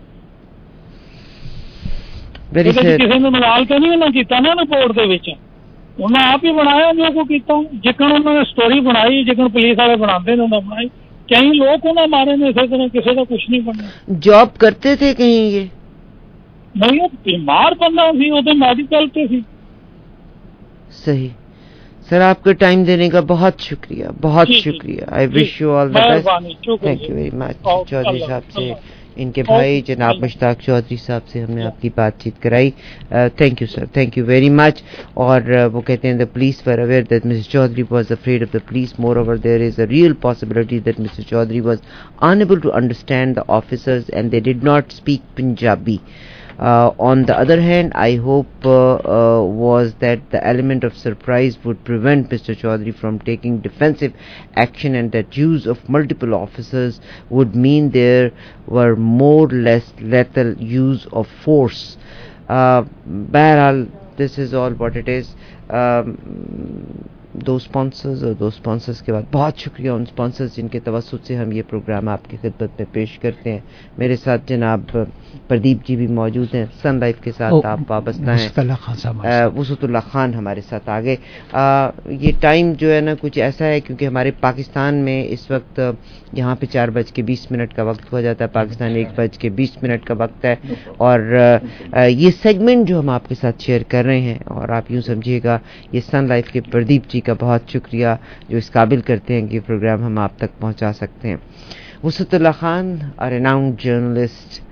N: کسی نے ملال کے نہیں کیتا نا رپورٹ دے وچ انہیں آپ ہی بنایا جو کو کیتا جکن انہوں نے سٹوری بنائی جکن پولیس والے بناتے ہیں انہوں نے بنائی. کئی لوگ انہیں مارے نے اسی طرح کسی کا کچھ نہیں بننا.
L: جاب کرتے تھے کہیں یہ
N: نہیں بیمار بندہ سی وہ تو میڈیکل پہ سی.
L: صحیح. سر آپ کا ٹائم دینے کا بہت شکریہ بہت شکریہ. I wish you all the best. Thank you very much. Chaudhry صاحب سے ان کے بھائی جناب مشتاق چودھری صاحب سے ہم نے آپ کی بات چیت کرائی. Thank you sir thank you very much. اور وہ کہتے ہیں the police were aware that mister Chaudhry was afraid of the police. Moreover there is a real possibility that mister Chaudhry was unable to understand the officers and they did not speak Punjabi. Uh, on the other hand, I hope uh, uh, was that the element of surprise would prevent Mister Chaudhry from taking defensive action and that use of multiple officers would mean there were more or less lethal use of force. Uh, Bahral, this is all what it is. Um, دو sponsors اور دو sponsors کے بعد بہت شکریہ ان sponsors جن کے توسط سے ہم یہ پروگرام آپ کی خدمت میں پیش کرتے ہیں. میرے ساتھ جناب پردیپ جی بھی موجود ہیں. سن لائف کے ساتھ آپ وابستہ ہیں. وسعت اللہ خان ہمارے ساتھ آ گئے. یہ ٹائم جو ہے نا کچھ ایسا ہے کیونکہ ہمارے پاکستان میں اس وقت یہاں پہ چار بج کے بیس منٹ کا وقت ہو جاتا ہے, پاکستان ایک بج کے بیس منٹ کا وقت ہے. اور یہ سیگمنٹ جو ہم آپ کے ساتھ شیئر کر رہے ہیں اور آپ یوں سمجھیے گا یہ سن لائف کے پردیپ جی کا بہت شکریہ جو اس قابل کرتے ہیں کہ یہ پروگرام ہم آپ تک پہنچا سکتے ہیں. وسعت اللہ Khan, a renowned journalist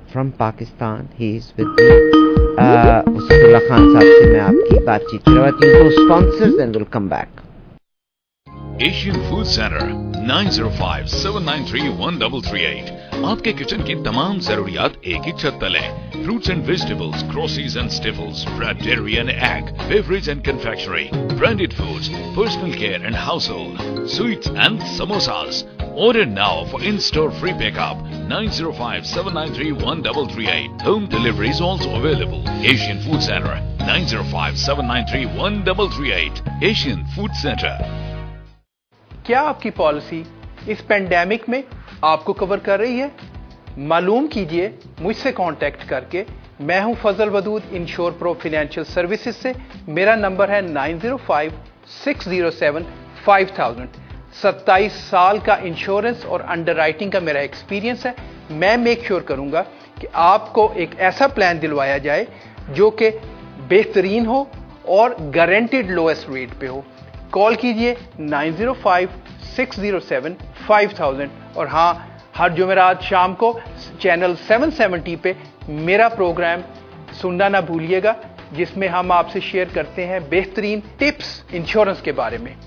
L: from Pakistan. He is with me. Uh, Usatullah Khan साहब से मैं आपकी बातचीत करवाती हूँ. दो sponsors, then we'll come back.
O: Asian Food Center nine zero five seven nine three one three three eight. आपके किचन की तमाम जरूरियात एक ही छत तले. Fruits and vegetables, groceries and staples, bread, dairy and egg, beverage and confectionery, branded foods, personal care and household, sweets and samosas. Order now for in-store free pickup. nine zero five seven nine three one three three eight. Home delivery is also available. Asian Food Center nine zero five seven nine three one three three eight. Asian Food Center.
P: क्या आपकी policy इस pandemic में आपको cover कर रही है? मालूम कीजिए मुझसे कांटेक्ट करके. मैं हूं Fazal Wadood, insure pro financial services से. मेरा नंबर है nine zero five six zero seven five thousand. सत्ताईस साल का इंश्योरेंस और अंडरराइटिंग का मेरा एक्सपीरियंस है. मैं मेक श्योर करूंगा कि आपको एक ऐसा प्लान दिलवाया जाए जो कि बेहतरीन हो और गारंटीड लोएस्ट रेट पे हो. कॉल कीजिए nine zero five six zero seven five thousand. और हाँ, हर जुमेरात शाम को चैनल सेवन सेवेंटी पे मेरा प्रोग्राम सुनना ना भूलिएगा, जिसमें हम आपसे शेयर करते हैं बेहतरीन टिप्स इंश्योरेंस के बारे में.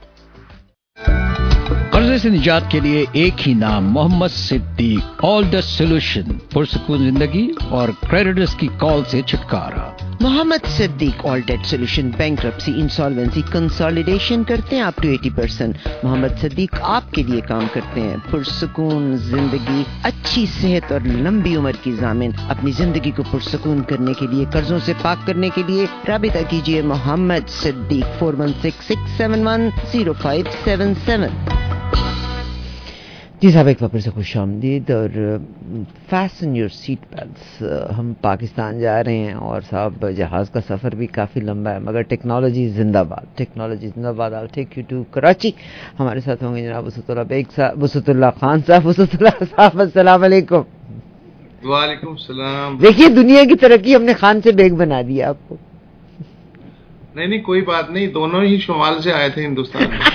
Q: कर्जे से निजात के लिए एक ही नाम, Mohammad Siddiq. All the solution, पुरसुकून जिंदगी और क्रेडिटर्स की कॉल से छुटकारा.
L: Mohammad Siddiq all debt solution, bankruptcy, insolvency, consolidation करते हैं अप टू अस्सी परसेंट. मोहम्मद सिद्दीक आपके लिए काम करते हैं. पुरसुकून जिंदगी, अच्छी सेहत और लंबी उम्र की जामिन. अपनी जिंदगी को पुरसुकून करने के लिए, कर्जों से पाक करने के लिए राबिता कीजिए Mohammad Siddiq four one six six seven one zero five seven seven. जी साहब, एक बार फिर से खुश आमदीद. और फैसन योर सीट बेल्ट्स. हम पाकिस्तान जा रहे हैं और साहब जहाज़ का सफ़र भी काफ़ी लंबा है, मगर टेक्नोलॉजी जिंदाबाद, टेक्नोलॉजी जिंदाबाद. I take you to Karachi. हमारे साथ होंगे जनाब उसतुल्लाह बेग साहब, उसतुल्लाह खान साहब. उसतुल्लाह साहब अस्सलाम वालेकुम.
R: वालेकुम सलाम.
L: देखिए, दुनिया की तरक्की हमने खान से बेग बना दिया आपको.
R: नहीं नहीं, कोई बात नहीं, दोनों ही शुमाल से आए थे हिंदुस्तान में.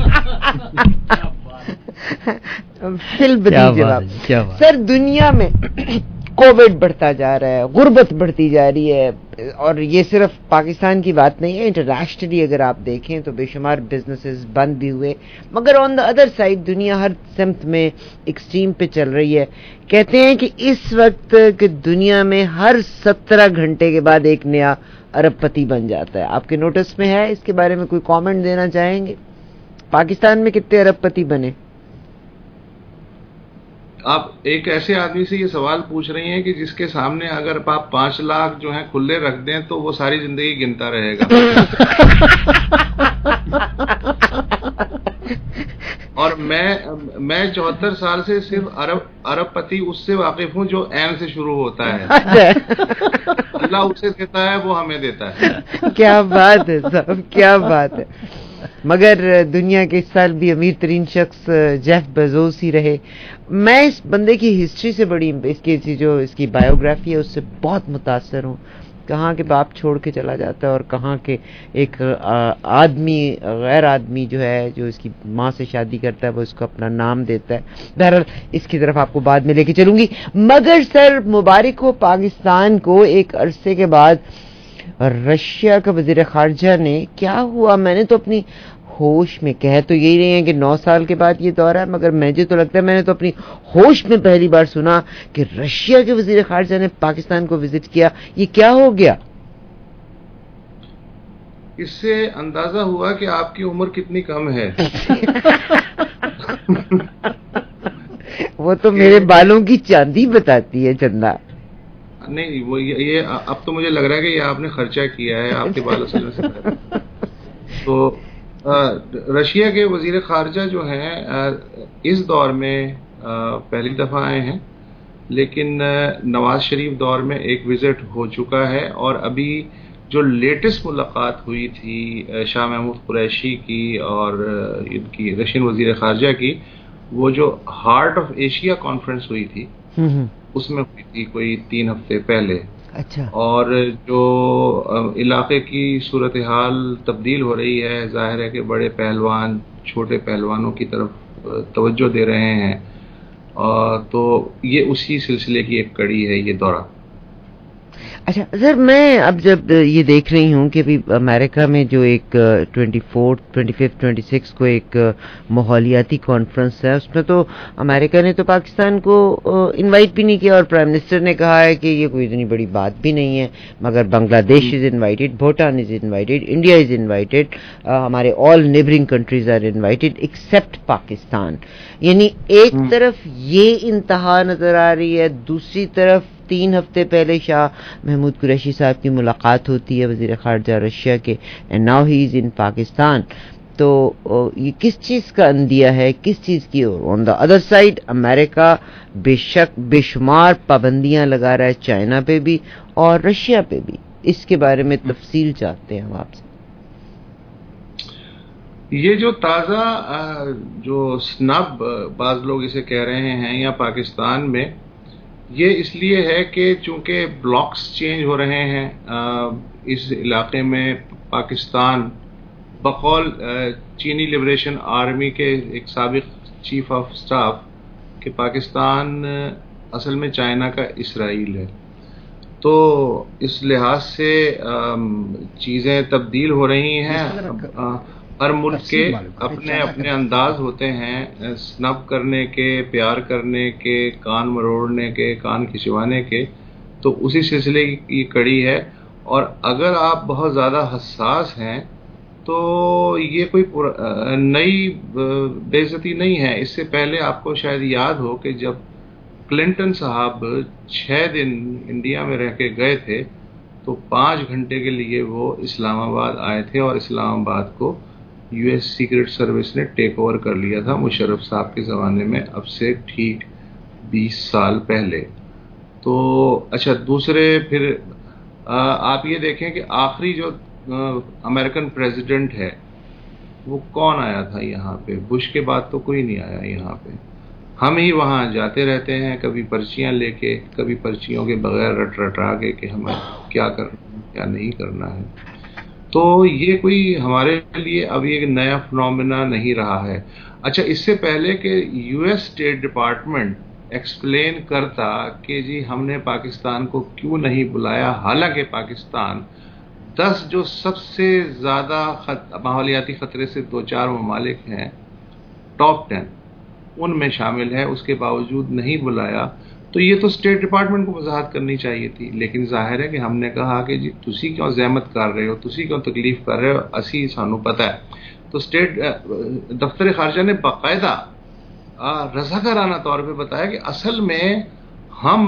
L: जवाब सर, दुनिया में कोविड बढ़ता जा रहा है, गुर्बत बढ़ती जा रही है, और ये सिर्फ पाकिस्तान की बात नहीं है. इंटरनेशनली अगर आप देखें तो बेशुमार बिजनेसेस बंद भी हुए, मगर ऑन द अदर साइड दुनिया हर सिमत में एक्सट्रीम पे चल रही है. कहते हैं कि इस वक्त कि दुनिया में हर सत्रह घंटे के बाद एक नया अरबपति बन जाता है. आपके नोटिस में है? इसके बारे में कोई कमेंट देना चाहेंगे? पाकिस्तान में कितने अरबपति बने?
R: आप एक ऐसे आदमी से ये सवाल पूछ रही हैं कि जिसके सामने अगर आप पांच लाख जो हैं खुले रख दें तो वो सारी जिंदगी गिनता रहेगा. और मैं मैं चौहत्तर साल से सिर्फ अरब अरबपति उससे वाकिफ हूँ जो एन से शुरू होता है. अल्लाह उसे देता है, वो हमें देता है.
L: क्या बात है साहब, क्या बात है. मगर दुनिया के इस साल भी अमीर तरीन शख्स जेफ बेजोस ही रहे. मैं इस बंदे की हिस्ट्री से बड़ी, इसकी जो इसकी बायोग्राफी है उससे बहुत मुतासर हूँ. कहाँ के बाप छोड़ के चला जाता है और कहाँ के एक आदमी, गैर आदमी जो है, जो इसकी माँ से शादी करता है, वो इसको अपना नाम देता है. बहरहाल इसकी तरफ आपको बाद में लेके चलूंगी. मगर सर, मुबारक हो पाकिस्तान को. एक अरसे के बाद रशिया का वजीर खारजा ने, क्या हुआ, मैंने तो अपनी होश में, कह तो यही रहे हैं कि नौ साल के बाद ये दौरा है, मगर मुझे तो लगता है मैंने तो अपनी होश में पहली बार सुना कि रशिया के वजीर खारजा ने पाकिस्तान को विजिट किया. ये क्या हो गया?
R: इससे अंदाजा हुआ कि आपकी उम्र कितनी कम है.
L: वो तो मेरे बालों की चांदी बताती है चंदा.
R: नहीं, वो ये, ये अब तो मुझे लग रहा है कि ये आपने खर्चा किया है आपके बाल असल से. तो आ, रशिया के वजीर खारजा जो हैं इस दौर में आ, पहली दफ़ा आए हैं, लेकिन नवाज शरीफ दौर में एक विजिट हो चुका है. और अभी जो लेटेस्ट मुलाकात हुई थी शाह महमूद कुरैशी की और इनकी रशियन वजीर खारजा की, वो जो हार्ट ऑफ एशिया कॉन्फ्रेंस हुई थी उसमें हुई थी कोई तीन हफ्ते पहले.
L: अच्छा.
R: और जो इलाके की सूरत हाल तब्दील हो रही है, जाहिर है कि बड़े पहलवान छोटे पहलवानों की तरफ तवज्जो दे रहे हैं تو یہ اسی سلسلے کی ایک کڑی ہے یہ دورہ.
L: اچھا سر، میں اب جب یہ دیکھ رہی ہوں کہ ابھی امریکہ میں جو ایک twenty fourth twenty fifth twenty six کو ایک ماحولیاتی کانفرنس ہے، اس میں تو امریکہ نے تو پاکستان کو انوائٹ بھی نہیں کیا، اور پرائم منسٹر نے کہا ہے کہ یہ کوئی اتنی بڑی بات بھی نہیں ہے، مگر Bangladesh is invited, Bhutan is invited, India is invited, ہمارے all neighbouring countries are invited except Pakistan. یعنی ایک طرف یہ انتہا نظر آ رہی ہے، دوسری طرف تین ہفتے پہلے شاہ محمود قریشی صاحب کی ملاقات ہوتی ہے وزیر خارجہ رشیا کے، and now he is in Pakistan. تو یہ کس چیز کا اندیہ ہے، کس چیز کی؟ آن دا ادر سائڈ امریکہ بے شک بے شمار پابندیاں لگا رہا ہے چائنا پہ بھی اور رشیا پہ بھی. اس کے بارے میں تفصیل چاہتے ہیں ہم آپ سے.
R: یہ جو تازہ جو سنب بعض لوگ اسے کہہ رہے ہیں یا پاکستان میں، یہ اس لیے ہے کہ چونکہ بلاکس چینج ہو رہے ہیں اس علاقے میں. پاکستان بقول چینی لبریشن آرمی کے ایک سابق چیف آف سٹاف کہ پاکستان اصل میں چائنا کا اسرائیل ہے، تو اس لحاظ سے چیزیں تبدیل ہو رہی ہیں. ہر ملک کے اپنے اپنے انداز ہوتے ہیں سنب کرنے کے، پیار کرنے کے، کان مروڑنے کے، کان کھچوانے کے. تو اسی سلسلے کی کڑی ہے. اور اگر آپ بہت زیادہ حساس ہیں تو یہ کوئی نئی بے عزتی نہیں ہے. اس سے پہلے آپ کو شاید یاد ہو کہ جب کلنٹن صاحب چھ دن انڈیا میں رہ کے گئے تھے تو پانچ گھنٹے کے لیے وہ اسلام آباد آئے تھے، اور اسلام آباد کو یو ایس سیکرٹ سروس نے ٹیک اوور کر لیا تھا مشرف صاحب کے زمانے میں، اب سے ٹھیک بیس سال پہلے. تو اچھا، دوسرے پھر آپ یہ دیکھیں کہ آخری جو امریکن پریزیڈنٹ ہے وہ کون آیا تھا یہاں پہ؟ بش کے بعد تو کوئی نہیں آیا یہاں پہ. ہم ہی وہاں جاتے رہتے ہیں، کبھی پرچیاں لے کے، کبھی پرچیوں کے بغیر رٹ رٹا کے کہ ہمیں کیا کرنا کیا نہیں کرنا ہے. تو یہ کوئی ہمارے لیے ابھی ایک نیا فنومینا نہیں رہا ہے. اچھا، اس سے پہلے کہ U S state department explain کرتا کہ جی ہم نے پاکستان کو کیوں نہیں بلایا، حالانکہ پاکستان دس جو سب سے زیادہ خط... ماحولیاتی خطرے سے دو چار ممالک ہیں، ٹاپ ٹین ان میں شامل ہے، اس کے باوجود نہیں بلایا. تو یہ تو اسٹیٹ ڈپارٹمنٹ کو وضاحت کرنی چاہیے تھی. لیکن ظاہر ہے کہ ہم نے کہا کہ جی تسی کیوں زحمت کر رہے ہو، تسی کیوں تکلیف کر رہے ہو، اسی سانو پتہ ہے. تو اسٹیٹ دفتر خارجہ نے باقاعدہ رضاکارانہ طور پہ بتایا کہ اصل میں ہم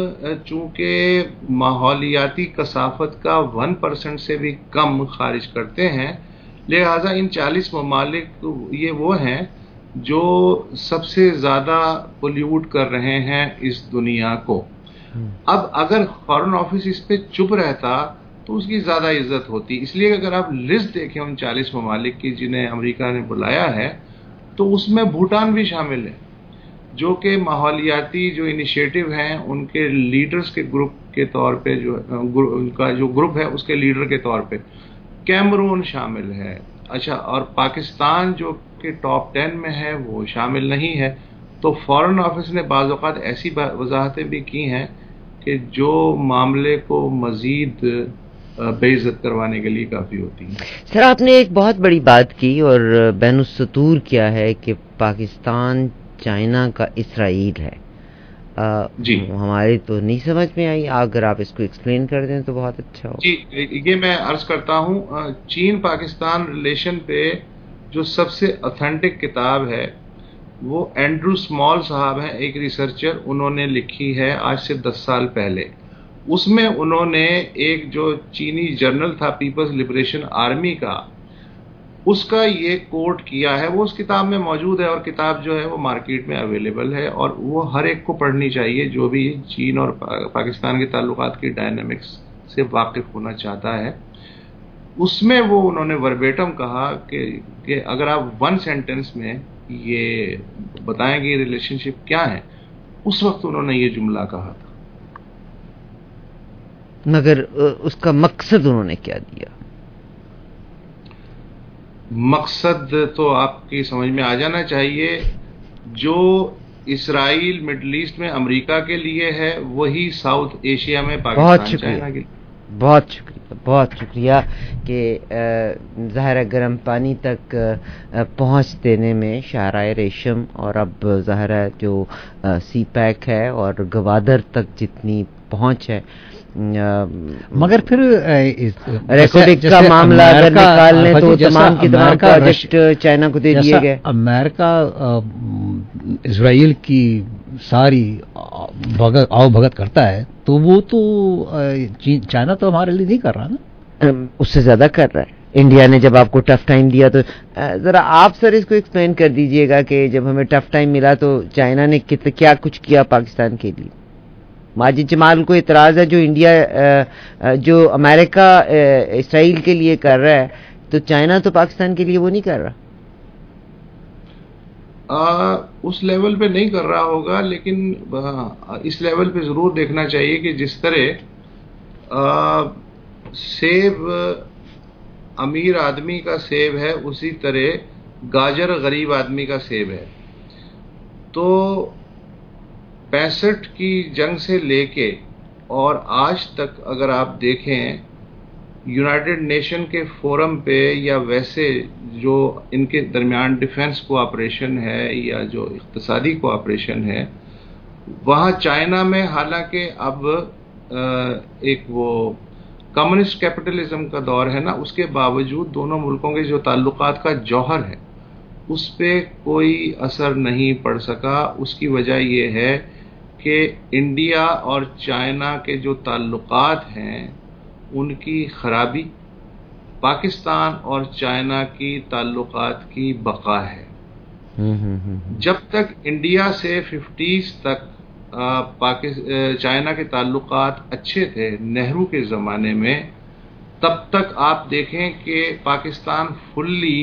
R: چونکہ ماحولیاتی کثافت کا ون پرسنٹ سے بھی کم خارج کرتے ہیں، لہذا ان چالیس ممالک یہ وہ ہیں جو سب سے زیادہ پولیوٹ کر رہے ہیں اس دنیا کو. اب اگر فارن آفس اس پہ چپ رہتا تو اس کی زیادہ عزت ہوتی. اس لیے اگر آپ لسٹ دیکھیں ان چالیس ممالک کی جنہیں امریکہ نے بلایا ہے تو اس میں بھوٹان بھی شامل ہے، جو کہ ماحولیاتی جو انیشیٹو ہیں ان کے لیڈرز کے گروپ کے طور پہ، جو ان کا جو گروپ ہے اس کے لیڈر کے طور پہ کیمرون شامل ہے. اچھا، اور پاکستان جو کہ ٹاپ ٹین میں ہے وہ شامل نہیں ہے. تو فارن آفس نے بعض اوقات ایسی وضاحتیں بھی کی ہیں کہ جو معاملے کو مزید بے عزت کروانے کے لیے کافی ہوتی ہیں.
L: سر، آپ نے ایک بہت بڑی بات کی اور بین السطور کیا ہے کہ پاکستان چائنا کا اسرائیل ہے.
R: جی
L: ہماری تو نہیں سمجھ میں آئی، اگر آپ اس کو ایکسپلین کر دیں تو بہت اچھا ہو.
R: جی، یہ میں عرض کرتا ہوں، چین پاکستان ریلیشن پہ جو سب سے اتھینٹک کتاب ہے وہ اینڈرو اسمال صاحب ہیں، ایک ریسرچر، انہوں نے لکھی ہے آج سے دس سال پہلے. اس میں انہوں نے ایک جو چینی جرنل تھا پیپلز لبریشن آرمی کا، اس کا یہ کوٹ کیا ہے. وہ اس کتاب میں موجود ہے اور کتاب جو ہے وہ مارکیٹ میں اویلیبل ہے اور وہ ہر ایک کو پڑھنی چاہیے جو بھی چین اور پاکستان کے تعلقات کی ڈائنامکس سے واقف ہونا چاہتا ہے. اس میں وہ انہوں نے وربیٹم کہا کہ, کہ اگر آپ ون سینٹنس میں یہ بتائیں کہ ریلیشن شپ کیا ہے، اس وقت انہوں نے یہ جملہ کہا تھا.
L: مگر اس کا مقصد انہوں نے کیا دیا؟
R: مقصد تو آپ کی سمجھ میں آ جانا چاہیے. جو इसराइल मिडल ईस्ट में अमेरिका के लिए है, वही साउथ एशिया में पाकिस्तान चाइना के लिए।
L: बहुत शुक्रिया, बहुत शुक्रिया कि ज़ाहिर गर्म पानी तक पहुंच देने में शाहराए रेशम और अब ज़ाहिर जो सी पैक है और गवादर तक जितनी पहुंच है,
M: मगर फिर
L: रिकॉर्डिंग का मामला अगर निकाल लें तो तमाम के तमाम प्रोजेक्ट चाइना को दे दिए गए।
M: अमेरिका इजराइल की सारी भगत आओ भगत करता है, तो वो तो चाइना तो हमारे लिए नहीं कर रहा ना,
L: उससे ज्यादा कर रहा है। इंडिया ने जब आपको टफ टाइम दिया तो जरा आप सर इसको एक्सप्लेन कर दीजिएगा कि जब हमें टफ टाइम मिला तो चाइना ने क्या कुछ किया पाकिस्तान के लिए। माजिद जमाल को इतराज है जो इंडिया जो अमेरिका इसराइल के लिए कर रहा है, तो चाइना तो पाकिस्तान के लिए वो नहीं कर रहा।
R: आ, उस लेवल पे नहीं कर रहा होगा, लेकिन आ, इस लेवल पे जरूर देखना चाहिए कि जिस तरह आ, सेब अमीर आदमी का सेब है, उसी तरह गाजर गरीब आदमी का सेब है। तो पैंसठ की जंग से लेके और आज तक अगर आप देखें यूनाइटेड नेशन के फोरम पे या वैसे जो इनके दरमियान डिफेंस कोऑपरेशन है या जो इक्तिसादी कोऑपरेशन है, वहाँ चाइना में हालांकि अब एक वो कम्युनिस्ट कैपिटलिज्म का दौर है ना, उसके बावजूद दोनों मुल्कों के जो ताल्लुकात का जौहर है उस पे कोई असर नहीं पड़ सका। उसकी वजह ये है कि इंडिया और चाइना के जो ताल्लुकात हैं उनकी खराबी पाकिस्तान और चाइना की ताल्लुकात की बका है। जब तक इंडिया से फिफ्टीज तक पाकिस्तान चाइना के ताल्लुकात अच्छे थे नेहरू के ज़माने में, तब तक आप देखें कि पाकिस्तान फुल्ली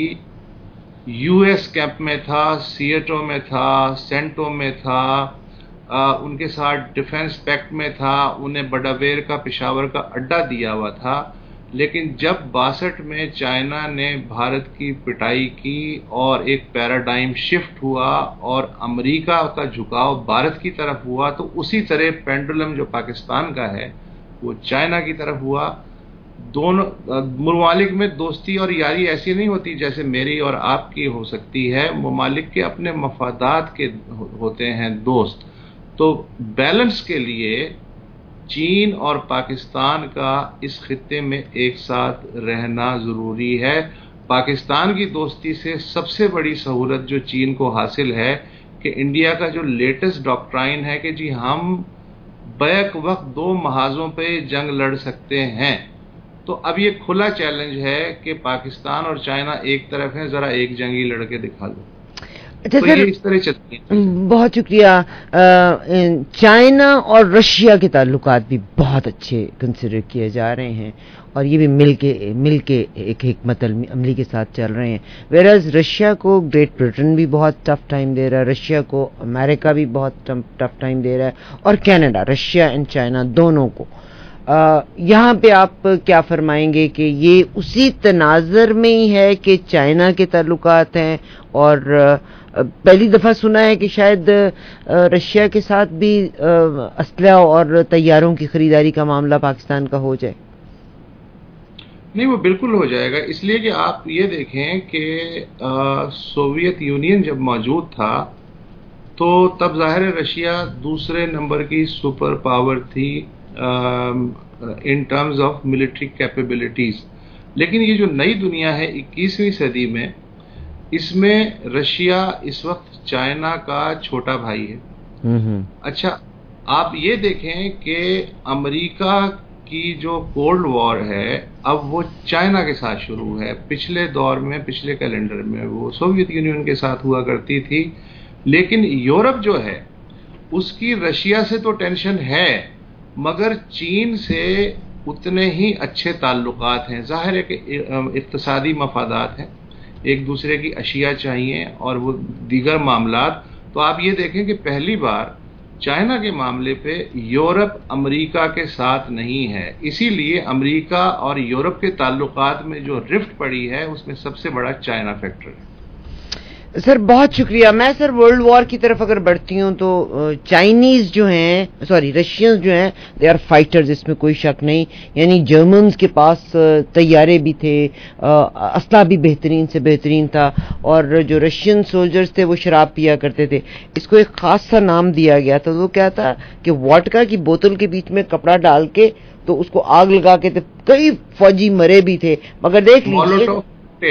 R: यूएस कैंप में था, सीएटो में था, सेंटो में था, आ, उनके साथ डिफेंस पैक्ट में था, उन्हें बडावेर का पेशावर का अड्डा दिया हुआ था। लेकिन जब बासठ में चाइना ने भारत की पिटाई की और एक पैराडाइम शिफ्ट हुआ और अमेरिका का झुकाव भारत की तरफ हुआ, तो उसी तरह पेंडुलम जो पाकिस्तान का है वो चाइना की तरफ हुआ। दोनों ममालिक में दोस्ती और यारी ऐसी नहीं होती जैसे मेरी और आपकी हो सकती है, ममालिक के अपने मफादात के होते हैं दोस्त। तो बैलेंस के लिए चीन और पाकिस्तान का इस खित्ते में एक साथ रहना ज़रूरी है। पाकिस्तान की दोस्ती से सबसे बड़ी सहूलत जो चीन को हासिल है कि इंडिया का जो लेटेस्ट डॉक्ट्राइन है कि जी हम बैक वक्त दो महाजों पे जंग लड़ सकते हैं, तो अब ये खुला चैलेंज है कि पाकिस्तान और चाइना एक तरफ है, ज़रा एक जंगी लड़के दिखा दो।
L: अच्छा
R: तो
L: सर,
R: ये इस तरह चलती है।
L: बहुत शुक्रिया। चाइना और रशिया के ताल्लुकात भी बहुत अच्छे कंसिडर किए जा रहे हैं और ये भी मिल के मिल के एक हिकमत अमली के साथ चल रहे हैं। वेराज रशिया को ग्रेट ब्रिटेन भी बहुत टफ टाइम दे रहा है, रशिया को अमेरिका भी बहुत टफ टाइम दे रहा है और कनाडा, रशिया एंड चाइना दोनों को। Uh, यहाँ पे आप क्या फरमाएंगे कि ये उसी तनाज़र में ही है कि चाइना के ताल्लुकात हैं और uh, पहली दफ़ा सुना है कि शायद uh, रशिया के साथ भी uh, असलहा और तैयारों की खरीदारी का मामला पाकिस्तान का हो जाए?
R: नहीं, वो बिल्कुल हो जाएगा, इसलिए कि आप ये देखें कि सोवियत यूनियन जब मौजूद था तो तब ज़ाहिर है रशिया दूसरे नंबर की सुपर पावर थी in terms of military capabilities. लेकिन ये जो नई दुनिया है इक्कीसवीं सदी में, इसमें रशिया इस वक्त चाइना का छोटा भाई है। अच्छा, आप ये देखें कि अमेरिका की जो कोल्ड वॉर है अब वो चाइना के साथ शुरू है। पिछले दौर में, पिछले कैलेंडर में वो सोवियत यूनियन के साथ हुआ करती थी, लेकिन यूरोप जो है उसकी रशिया से तो टेंशन है मगर चीन से उतने ही अच्छे ताल्लुकात हैं। जाहिर है कि इक्तिसादी मफादात हैं, एक दूसरे की अशिया चाहिए और वो दीगर मामलात। तो आप ये देखें कि पहली बार चाइना के मामले पे यूरोप अमेरिका के साथ नहीं है, इसीलिए अमेरिका और यूरोप के ताल्लुकात में जो रिफ्ट पड़ी है उसमें सबसे बड़ा चाइना फैक्टर है।
L: سر بہت شکریہ. میں سر ورلڈ وار کی طرف اگر بڑھتی ہوں تو چائنیز جو ہیں سوری رشینز جو ہیں دے آر فائٹرز, اس میں کوئی شک نہیں. یعنی جرمنز کے پاس طیارے بھی تھے, اسلحہ بھی بہترین سے بہترین تھا, اور جو رشین سولجرز تھے وہ شراب پیا کرتے تھے. اس کو ایک خاص سا نام دیا گیا تھا, وہ کیا تھا کہ واٹکا کی بوتل کے بیچ میں کپڑا ڈال کے تو اس کو آگ لگا کے تھے. کئی فوجی مرے بھی تھے, مگر دیکھ لیجیے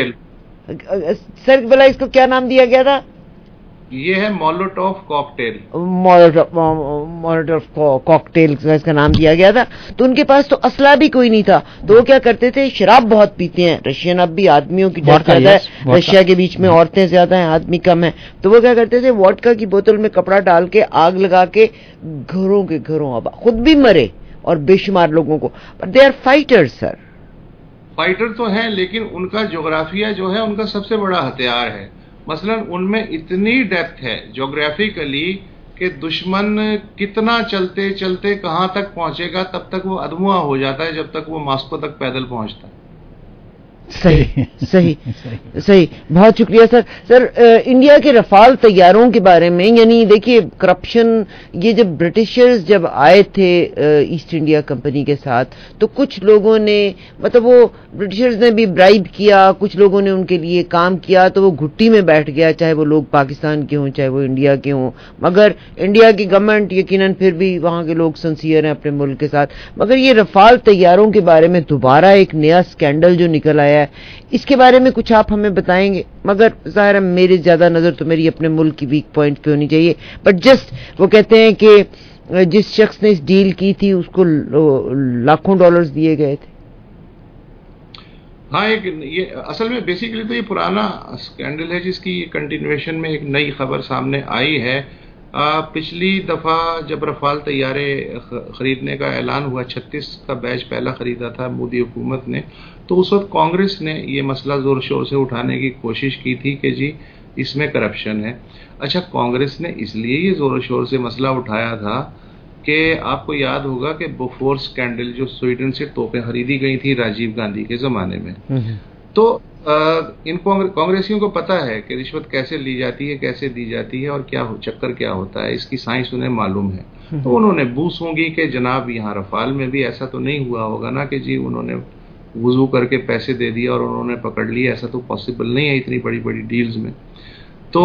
L: سر بلا اس کو کیا نام دیا گیا تھا؟
R: یہ ہے مولوٹوف کاکٹیل.
L: مولوٹوف کاکٹیل اس کا نام دیا گیا تھا. تو ان کے پاس تو اسلحہ بھی کوئی نہیں تھا, تو وہ کیا کرتے تھے, شراب بہت پیتے ہیں. رشین اب بھی آدمیوں کی ڈیتھ زیادہ ہے, رشیا کے بیچ میں عورتیں زیادہ ہیں, آدمی کم ہیں. تو وہ کیا کرتے تھے, واڈکا کی بوتل میں کپڑا ڈال کے آگ لگا کے گھروں کے گھروں, اب خود بھی مرے اور بے شمار لوگوں کو. But they are fighters sir.
R: Fighter تو ہیں, لیکن ان کا جغرافیہ جو ہے ان کا سب سے بڑا ہتھیار ہے. مثلا ان میں اتنی ڈیپتھ ہے جغرافیکلی کہ دشمن کتنا چلتے چلتے کہاں تک پہنچے گا, تب تک وہ ادموا ہو جاتا ہے جب تک وہ ماسکو تک پیدل پہنچتا ہے.
L: صحیح صحیح صحیح بہت شکریہ سر. سر انڈیا کے رفال طیاروں کے بارے میں, یعنی دیکھیے کرپشن, یہ جب برٹشرز جب آئے تھے ایسٹ انڈیا کمپنی کے ساتھ تو کچھ لوگوں نے مطلب وہ برٹشرز نے بھی برائب کیا, کچھ لوگوں نے ان کے لیے کام کیا, تو وہ گھٹی میں بیٹھ گیا, چاہے وہ لوگ پاکستان کے ہوں چاہے وہ انڈیا کے ہوں. مگر انڈیا کی گورنمنٹ یقیناً پھر بھی وہاں کے لوگ سنسیئر ہیں اپنے ملک کے ساتھ. مگر یہ رفال طیاروں کے بارے میں دوبارہ ایک نیا اسکینڈل جو نکل آیا, اس کے بارے میں کچھ آپ ہمیں بتائیں گے؟ مگر ظاہر ہے میری زیادہ نظر تو میری اپنے ملک کی ویک پوائنٹ پہ ہونی چاہیے, بٹ جسٹ وہ کہتے ہیں کہ جس شخص نے اس ڈیل کی تھی اس کو لاکھوں ڈالرز دیے گئے تھے.
R: ہاں, ایک یہ اصل میں بیسیکلی تو یہ پرانا اسکینڈل ہے جس کی کنٹینویشن میں ایک نئی خبر سامنے آئی ہے. آ, پچھلی دفعہ جب رفال طیارے خریدنے کا اعلان ہوا, چھتیس کا بیچ پہلا خریدا تھا مودی حکومت نے, تو اس وقت کانگریس نے یہ مسئلہ زور شور سے اٹھانے کی کوشش کی تھی کہ جی اس میں کرپشن ہے. اچھا, کانگریس نے اس لیے یہ زور شور سے مسئلہ اٹھایا تھا کہ آپ کو یاد ہوگا کہ بوفور اسکینڈل جو سویڈن سے توپیں خریدی گئی تھی راجیو گاندھی کے زمانے میں, تو ان کانگریسیوں کو پتا ہے کہ رشوت کیسے لی جاتی ہے, کیسے دی جاتی ہے, اور کیا چکر کیا ہوتا ہے, اس کی سائنس انہیں معلوم ہے. تو انہوں نے بو سونگی کہ جناب یہاں رفال میں بھی ایسا تو نہیں ہوا ہوگا نا کہ جی انہوں نے وضو کر کے پیسے دے دیا اور انہوں نے پکڑ لیا, ایسا تو پاسبل نہیں ہے اتنی بڑی بڑی ڈیلز میں. تو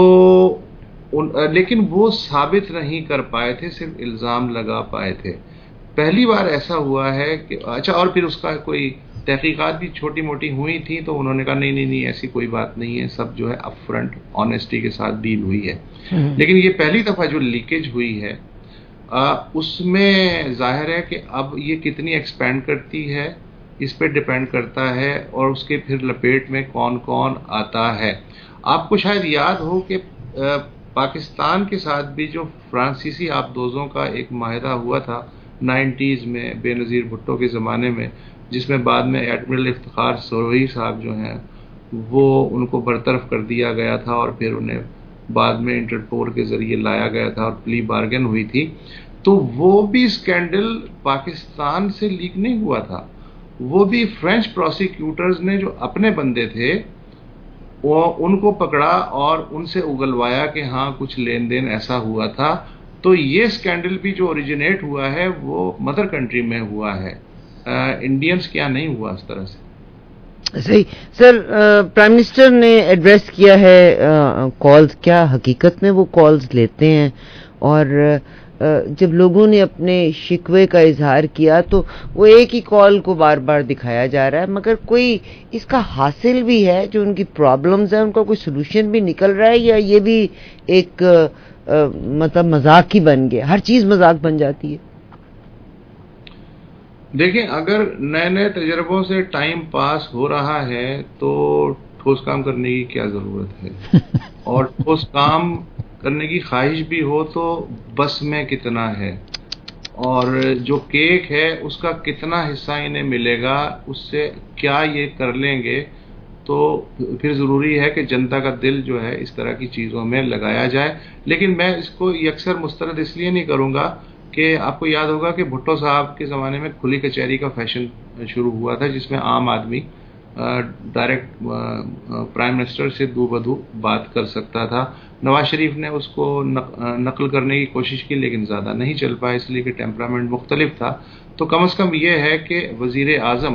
R: لیکن وہ ثابت نہیں کر پائے تھے, صرف الزام لگا پائے تھے. پہلی بار ایسا ہوا ہے کہ اچھا, اور پھر اس کا کوئی تحقیقات بھی چھوٹی موٹی ہوئی تھی, تو انہوں نے کہا نہیں نہیں نہیں ایسی کوئی بات نہیں ہے, سب جو ہے اپ فرنٹ آنیسٹی کے ساتھ ڈیل ہوئی ہے. لیکن یہ پہلی دفعہ جو لیکیج ہوئی ہے آ, اس میں ظاہر ہے کہ اب یہ کتنی ایکسپینڈ کرتی ہے اس پہ ڈپینڈ کرتا ہے, اور اس کے پھر لپیٹ میں کون کون آتا ہے. آپ کو شاید یاد ہو کہ آ, پاکستان کے ساتھ بھی جو فرانسیسی آبدوزوں کا ایک معاہدہ ہوا تھا نائنٹیز میں بے نظیر بھٹو کے زمانے میں, جس میں بعد میں ایڈمرل افتخار سروئی صاحب جو ہیں وہ ان کو برطرف کر دیا گیا تھا, اور پھر انہیں بعد میں انٹرپول کے ذریعے لایا گیا تھا اور پلی بارگن ہوئی تھی. تو وہ بھی اسکینڈل پاکستان سے لیک نہیں ہوا تھا, وہ بھی فرینچ پروسیکیوٹرز نے جو اپنے بندے تھے وہ ان کو پکڑا اور ان سے اگلوایا کہ ہاں کچھ لین دین ایسا ہوا تھا. تو یہ اسکینڈل بھی جو اوریجنیٹ ہوا ہے وہ مدر کنٹری میں ہوا ہے, انڈینز کیا نہیں ہوا اس طرح سے.
L: صحیح سر. پرائم منسٹر نے ایڈریس کیا ہے کالز, کیا حقیقت میں وہ کالز لیتے ہیں؟ اور جب لوگوں نے اپنے شکوے کا اظہار کیا تو وہ ایک ہی کال کو بار بار دکھایا جا رہا ہے, مگر کوئی اس کا حاصل بھی ہے جو ان کی پرابلمز ہیں ان کا کوئی سلوشن بھی نکل رہا ہے, یا یہ بھی ایک مطلب مذاق ہی بن گیا, ہر چیز مذاق بن جاتی ہے؟
R: دیکھیں, اگر نئے نئے تجربوں سے ٹائم پاس ہو رہا ہے تو ٹھوس کام کرنے کی کیا ضرورت ہے, اور ٹھوس کام کرنے کی خواہش بھی ہو تو بس میں کتنا ہے, اور جو کیک ہے اس کا کتنا حصہ انہیں ملے گا, اس سے کیا یہ کر لیں گے. تو پھر ضروری ہے کہ جنتا کا دل جو ہے اس طرح کی چیزوں میں لگایا جائے. لیکن میں اس کو یکسر مسترد اس لیے نہیں کروں گا کہ آپ کو یاد ہوگا کہ بھٹو صاحب کے زمانے میں کھلی کچہری کا فیشن شروع ہوا تھا, جس میں عام آدمی डायरेक्ट प्राइम मिनिस्टर से दो बदू बात कर सकता था। नवाज शरीफ ने उसको नक, नकल करने की कोशिश की लेकिन ज़्यादा नहीं चल पाया, इसलिए कि टेम्परामेंट मुख्तलिफ था। तो कम अज़ कम ये है कि वज़ीर आज़म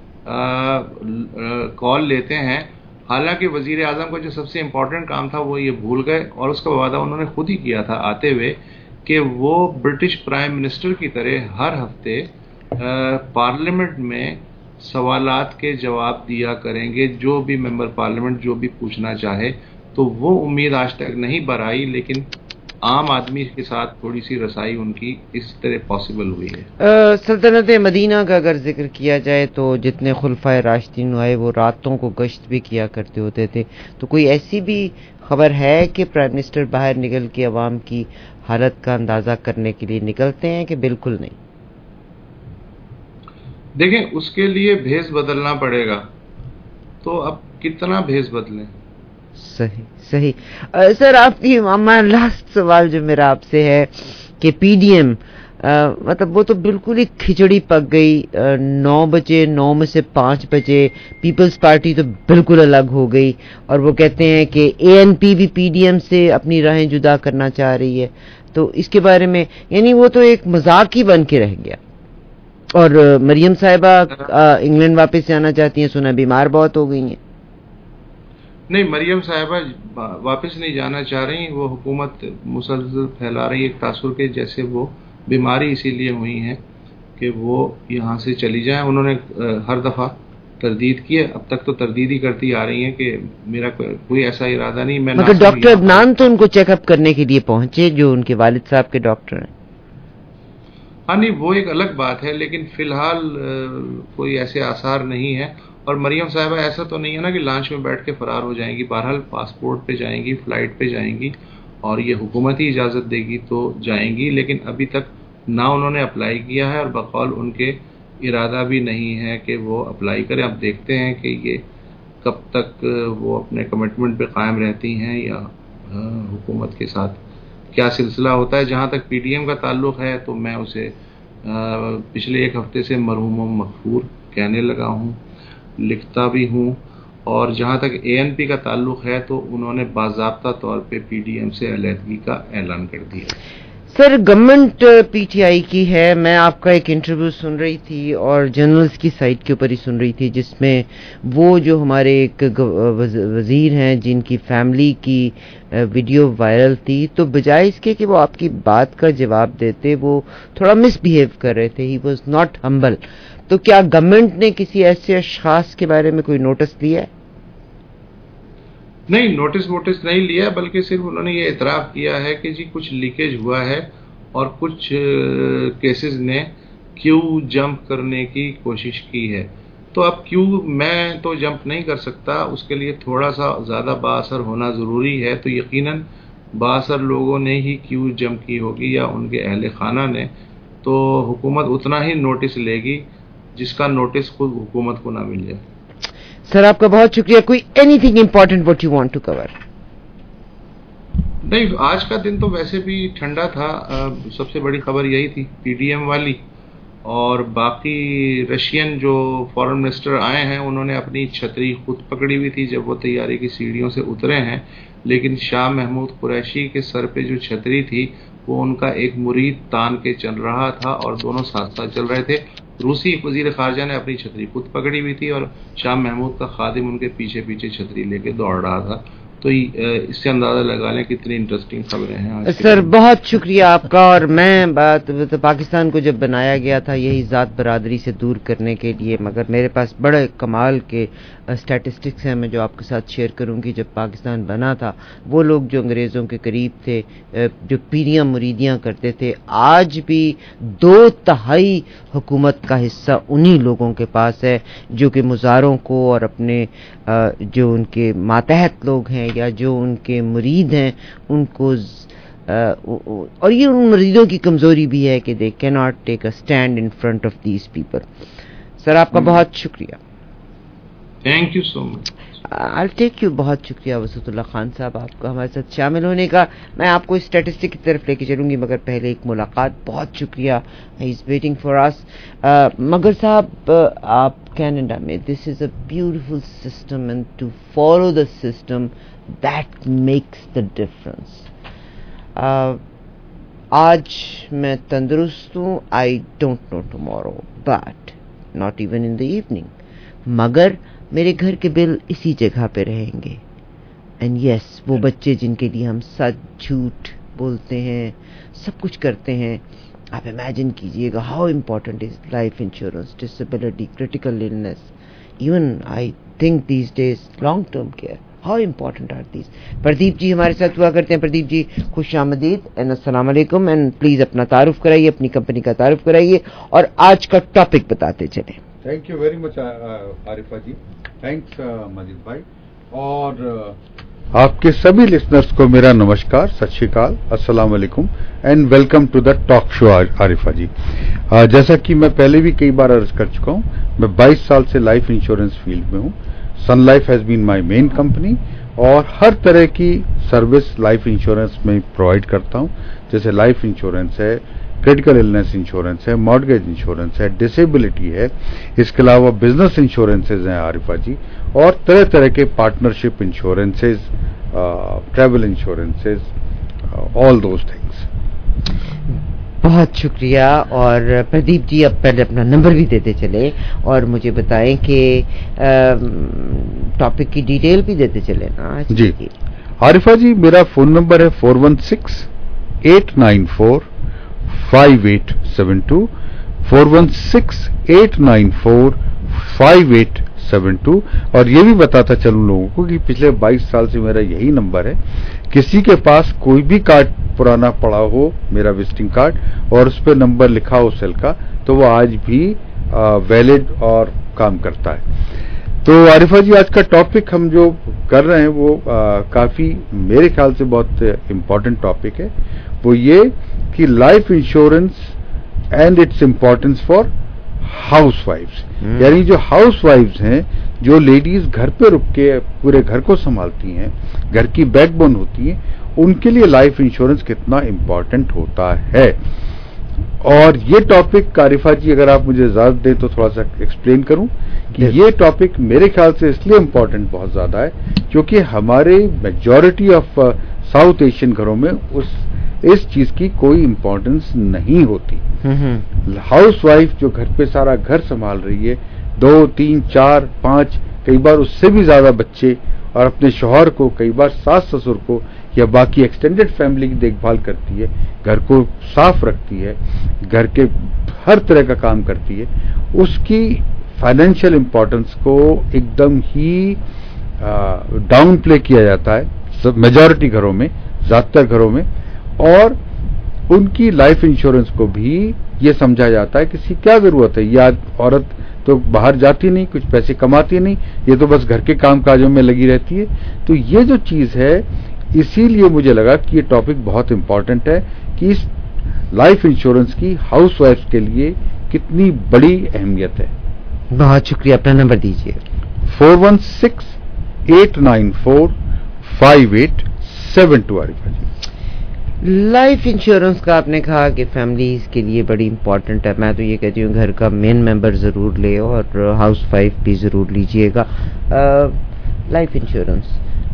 R: कॉल लेते हैं, हालांकि वज़ीर आज़म का जो सबसे इम्पोर्टेंट काम था वो ये भूल गए, और उसका वादा उन्होंने खुद ही किया था आते हुए कि वो ब्रिटिश प्राइम मिनिस्टर की तरह हर हफ्ते पार्लियामेंट में सवालात के जवाब दिया करेंगे, जो भी मेंबर पार्लियामेंट जो भी पूछना चाहे। तो वो उम्मीद आज तक नहीं बराई, लेकिन आम आदमी के साथ थोड़ी सी रसाई उनकी इस तरह पॉसिबल हुई है।
L: सल्तनत मदीना का अगर जिक्र किया जाए तो जितने खुलफाए राशिदीन आए वो रातों को गश्त भी किया करते होते थे, तो कोई ऐसी भी खबर है कि प्राइम मिनिस्टर बाहर निकल के अवाम की हालत का अंदाजा करने के लिए निकलते हैं कि बिल्कुल नहीं?
R: देखें, उसके लिए भेस बदलना पड़ेगा, तो अब कितना भेस बदलें?
L: सही सही आ, सर आपकी मामा लास्ट सवाल जो मेरा आपसे है कि पीडीएम मतलब वो तो बिल्कुल ही खिचड़ी पक गई, नौ बजे नौ में से पाँच बजे पीपल्स पार्टी तो बिल्कुल अलग हो गई, और वो कहते हैं कि एएनपी भी पीडीएम से अपनी राहें जुदा करना चाह रही है। तो इसके बारे में, यानी वो तो एक मजाक ही बन के रह गया। और मरियम साहिबा इंग्लैंड वापस जाना चाहती हैं, सुना बीमार बहुत हो गई हैं।
R: नहीं, मरियम साहिबा वापस नहीं जाना चाह रही, वो हुकूमत मुसलसल फैला रही है एक तासुर के जैसे वो बीमारी इसीलिए हुई है कि वो यहाँ से चली जाएं। उन्होंने हर दफ़ा तरदीद की है, अब तक तो तरदीद ही करती आ रही हैं कि मेरा कोई ऐसा इरादा नहीं। मैं
L: मगर डॉक्टर अदनान तो उनको चेकअप करने के लिए पहुंचे, जो उनके वालिद साहब के डॉक्टर हैं।
R: हाँ नहीं, वो एक अलग बात है, लेकिन फिलहाल कोई ऐसे आसार नहीं है। और मरियम साहिबा ऐसा तो नहीं है ना कि लॉन्च में बैठ के फरार हो जाएंगी, बहरहाल पासपोर्ट पे जाएंगी, फ्लाइट पे जाएंगी, और ये हुकूमत ही इजाज़त देगी तो जाएंगी। लेकिन अभी तक ना उन्होंने अप्लाई किया है और बकौल उनके इरादा भी नहीं है कि वो अप्लाई करें। अब देखते हैं कि ये कब तक वो अपने कमिटमेंट पे कायम रहती हैं या हुकूमत के साथ क्या सिलसिला होता है। जहाँ तक पीडीएम का ताल्लुक है तो मैं उसे पिछले एक हफ्ते से मरहूम मगफूर कहने लगा हूँ, लिखता भी हूँ। और जहाँ तक एएनपी का ताल्लुक है तो उन्होंने बाज़ाब्ता तौर पे पीडीएम से अलहदगी का ऐलान कर दिया।
L: सर, गवर्नमेंट पीटीआई की है। मैं आपका एक इंटरव्यू सुन रही थी और जर्नल्स की साइट के ऊपर ही सुन रही थी, जिसमें वो जो हमारे एक वजीर हैं जिनकी फैमिली की वीडियो वायरल थी, तो बजाय इसके कि वो आपकी बात का जवाब देते, वो थोड़ा मिसबिहेव कर रहे थे। He was not humble. तो क्या गवर्नमेंट ने किसी ऐसे अशखास के बारे में कोई नोटिस लिया है?
R: नहीं, नोटिस वोटिस नहीं लिया, बल्कि सिर्फ उन्होंने ये इतराफ़ किया है कि जी कुछ लीकेज हुआ है और कुछ केसेस ने क्यू जंप करने की कोशिश की है। तो अब क्यू मैं तो जंप नहीं कर सकता, उसके लिए थोड़ा सा ज़्यादा बाअसर होना ज़रूरी है। तो यकीनन बाअसर लोगों ने ही क्यू जंप की होगी या उनके अहले खाना ने। तो हुकूमत उतना ही नोटिस लेगी जिसका नोटिस खुद हुकूमत को ना मिल जाए।
L: सर, आपका बहुत शुक्रिया। कोई anything important what you want to cover?
R: नहीं, आज का दिन तो वैसे भी ठंडा था। सबसे बड़ी खबर यही थी पीडीएम वाली, और बाकी रशियन जो फॉरेन मिनिस्टर आए हैं उन्होंने अपनी छतरी खुद पकड़ी हुई थी जब वो तैयारी की सीढ़ियों से उतरे हैं, लेकिन शाह महमूद कुरैशी के सर पे जो छतरी थी वो उनका एक मुरीद तान के चल रहा था और दोनों साथ साथ चल रहे थे। रूसी वजीर खारजा ने अपनी छतरी खुद पकड़ी हुई थी और शाह महमूद का खादिम उनके पीछे पीछे छतरी लेके दौड़ रहा था। तो इससे अंदाजा लगा लें कितनी इंटरेस्टिंग खबरें हैं।
L: सर, बहुत शुक्रिया आपका। और मैं बात तो पाकिस्तान को जब बनाया गया था यही ज़ात बरादरी से दूर करने के लिए, मगर मेरे पास बड़े कमाल के स्टैटिस्टिक्स हैं मैं जो आपके साथ शेयर करूंगी। जब पाकिस्तान बना था वो लोग जो अंग्रेज़ों के करीब थे, जो पीरियां मुरीदियां करते थे, आज भी दो तिहाई हुकूमत का हिस्सा उन्हीं लोगों के पास है जो कि मुजारों को और अपने जो उनके मातहत लोग हैं या जो उनके मुरीद हैं उनको, और ये उन मुरीदों की कमजोरी भी है कि they can not take a stand in front of these people. Sir, आपका बहुत शुक्रिया।
R: Thank you so much.
L: I'll take you. बहुत शुक्रिया वसूतुल्लाह खान साहब आपका हमारे साथ शामिल होने का. मैं आपको स्टैटिस्टिक की तरफ लेके चलूँगी मगर पहले एक मुलाकात. बहुत शुक्रिया. He is waiting for us. uh, मगर साहब uh, आप कनाडा में, this is a beautiful system and to follow the system that makes the difference. uh, आज मैं तंदुरुस्त हूँ. I don't know tomorrow but not even in the evening. मगर मेरे घर के बिल इसी जगह पे रहेंगे. एंड यस yes, वो बच्चे जिनके लिए हम सच झूठ बोलते हैं, सब कुछ करते हैं. आप इमेजिन कीजिएगा how important is life insurance, disability, critical illness, even I think these days long term care. How important are these. Pradeep ji हमारे साथ हुआ करते हैं. प्रदीप जी खुश आमदीद एंड अस्सलाम वालेकुम. एंड प्लीज अपना तारुफ कराइए, अपनी कंपनी का तारुफ कराइए और आज का टॉपिक बताते चले.
S: Thank you very much Arifa ji. Thanks Majid भाई. और uh, आपके सभी लिसनर्स को मेरा नमस्कार, सत श्री अकाल, अस्सलाम वालेकुम and welcome to the talk show Arifa ji. uh, जैसा कि मैं पहले भी कई बार अर्ज कर चुका हूं, मैं बाईस साल से लाइफ इंश्योरेंस फील्ड में हूं. Sun Life has been my main company और हर तरह की सर्विस लाइफ इंश्योरेंस में प्रोवाइड करता हूं. जैसे लाइफ इंश्योरेंस है, क्रिटिकल इलनेस इंश्योरेंस है, मॉर्गेज इंश्योरेंस है, डिसेबिलिटी है, इसके अलावा बिजनेस इंश्योरेंसेज हैं आरिफा जी, और तरह तरह के partnership insurances, travel insurances, all those things.
L: बहुत शुक्रिया. और प्रदीप जी अब पहले अपना नंबर भी देते चले और मुझे बताएं कि टॉपिक की डिटेल भी देते चले ना.
S: जी आरिफा जी, मेरा फोन नंबर है four one six eight nine four five eight seven two, four one six eight nine four five eight seven two. और ये भी बताता चलूं लोगों को कि पिछले बाईस साल से मेरा यही नंबर है. किसी के पास कोई भी कार्ड पुराना पड़ा हो, मेरा विजिटिंग कार्ड, और उस पर नंबर लिखा हो सेल का, तो वो आज भी वैलिड और काम करता है. तो आरिफा जी, आज का टॉपिक हम जो कर रहे हैं वो आ, काफी मेरे ख्याल से बहुत इम्पोर्टेंट टॉपिक है. वो ये कि life insurance and its importance for हाउस वाइफ्स. यानी जो हाउस वाइफ्स हैं, जो लेडीज घर पे रुक के पूरे घर को संभालती हैं, घर की बैकबोन होती हैं, उनके लिए लाइफ इंश्योरेंस कितना इम्पोर्टेंट होता है. और ये टॉपिक आरिफा जी, अगर आप मुझे इजाजत दें तो थोड़ा सा एक्सप्लेन करूं कि ये टॉपिक मेरे ख्याल से इसलिए इम्पोर्टेंट बहुत ज्यादा है क्योंकि हमारे मेजॉरिटी ऑफ साउथ एशियन घरों में उस इस चीज की कोई इम्पोर्टेंस नहीं होती. हाउस वाइफ जो घर पे सारा घर संभाल रही है, दो तीन चार पांच, कई बार उससे भी ज्यादा बच्चे, और अपने शौहर को, कई बार सास ससुर को या बाकी एक्सटेंडेड फैमिली की देखभाल करती है, घर को साफ रखती है, घर के हर तरह का काम करती है, उसकी फाइनेंशियल इंपॉर्टेंस को एकदम ही डाउन प्ले किया जाता है मेजॉरिटी घरों में, ज्यादातर घरों में. और उनकी लाइफ इंश्योरेंस को भी ये समझा जाता है कि इसकी क्या जरूरत है, या औरत तो बाहर जाती नहीं, कुछ पैसे कमाती नहीं, ये तो बस घर के काम काजों में लगी रहती है. तो ये जो चीज है, इसीलिए मुझे लगा कि ये टॉपिक बहुत इंपॉर्टेंट है कि इस लाइफ इंश्योरेंस की हाउस वाइफ के लिए कितनी बड़ी अहमियत है.
L: बहुत शुक्रिया. अपना नंबर दीजिए.
S: Four one six eight nine four five eight seven two. Arifa ji,
L: life insurance का आपने कहा कि फैमिलीज के लिए बड़ी इंपॉर्टेंट है. मैं तो ये कहती हूँ घर का मेन मेंबर जरूर ले और हाउस वाइफ भी जरूर लीजिएगा. लाइफ इंश्योरेंस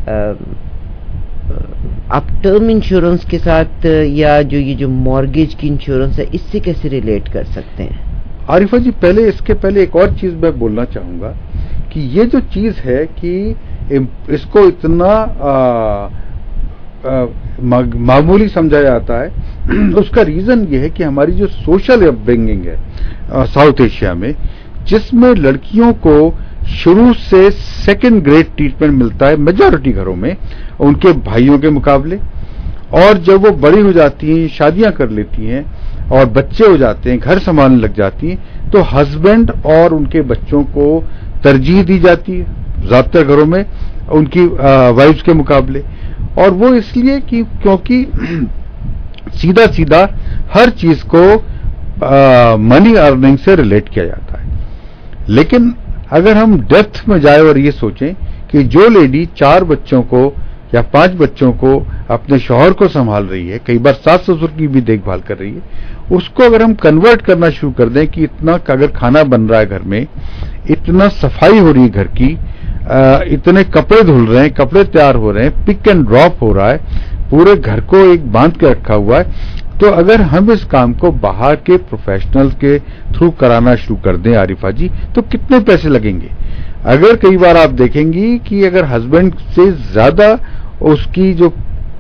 L: आप टर्म इंश्योरेंस के साथ या जो ये जो मॉर्गेज की इंश्योरेंस है, इससे कैसे रिलेट कर सकते हैं?
S: आरिफा जी, पहले इसके पहले एक और चीज मैं बोलना चाहूंगा कि ये जो चीज है कि इसको इतना आ, मामूली समझा जाता है, उसका रीजन ये है कि हमारी जो सोशल अपब्रिंगिंग है साउथ एशिया में, जिसमें लड़कियों को शुरू से सेकंड ग्रेड ट्रीटमेंट मिलता है मेजॉरिटी घरों में उनके भाइयों के मुकाबले, और जब वो बड़ी हो जाती हैं, शादियां कर लेती हैं और बच्चे हो जाते हैं, घर संभालने लग जाती हैं, तो हस्बैंड और उनके बच्चों को तरजीह दी जाती है ज्यादातर घरों में उनकी वाइफ्स के मुकाबले. और वो इसलिए कि क्योंकि सीधा सीधा हर चीज को मनी अर्निंग से रिलेट किया जाता है. लेकिन अगर हम डेप्थ में जाए और ये सोचें कि जो लेडी चार बच्चों को या पांच बच्चों को अपने शौहर को संभाल रही है, कई बार सास ससुर की भी देखभाल कर रही है, उसको अगर हम कन्वर्ट करना शुरू कर दें कि इतना अगर खाना बन रहा है घर में, इतना सफाई हो रही है घर की, आ, इतने कपड़े धुल रहे हैं, कपड़े तैयार हो रहे हैं, पिक एंड ड्रॉप हो रहा है, पूरे घर को एक बांध के रखा हुआ है, तो अगर हम इस काम को बाहर के प्रोफेशनल के थ्रू कराना शुरू कर दें आरिफा जी, तो कितने पैसे लगेंगे? अगर कई बार आप देखेंगी कि अगर हस्बैंड से ज्यादा उसकी जो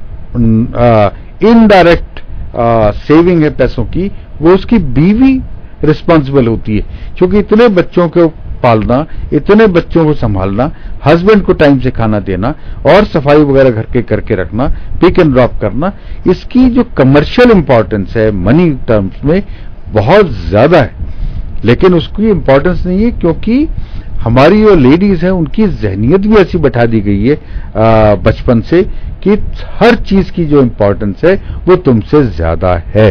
S: इनडायरेक्ट सेविंग है पैसों की, वो उसकी बीवी रिस्पॉन्सिबल होती है, क्योंकि इतने बच्चों को पालना, इतने बच्चों को संभालना, हस्बैंड को टाइम से खाना देना और सफाई वगैरह घर के करके रखना, पिक एंड ड्रॉप करना, इसकी जो कमर्शियल इंपॉर्टेंस है मनी टर्म्स में बहुत ज्यादा है, लेकिन उसकी इंपॉर्टेंस नहीं है, क्योंकि हमारी जो लेडीज हैं उनकी जहनियत भी ऐसी बैठा दी गई है बचपन से कि हर चीज की जो इंपॉर्टेंस है वो तुमसे ज्यादा है।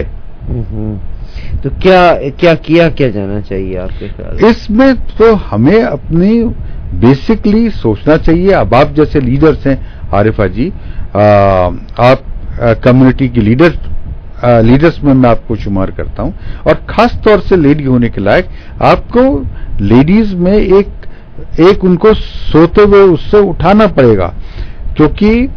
L: तो क्या क्या किया क्या जाना चाहिए आपके ख्याल?
S: इसमें तो हमें अपनी बेसिकली सोचना चाहिए। अब आप जैसे लीडर्स हैं आरिफा जी, आ, आप कम्युनिटी की लीडर लीडर्स में मैं आपको शुमार करता हूं, और खास तौर से लेडी होने के लायक आपको लेडीज में एक एक उनको सोते हुए उससे उठाना पड़ेगा, क्योंकि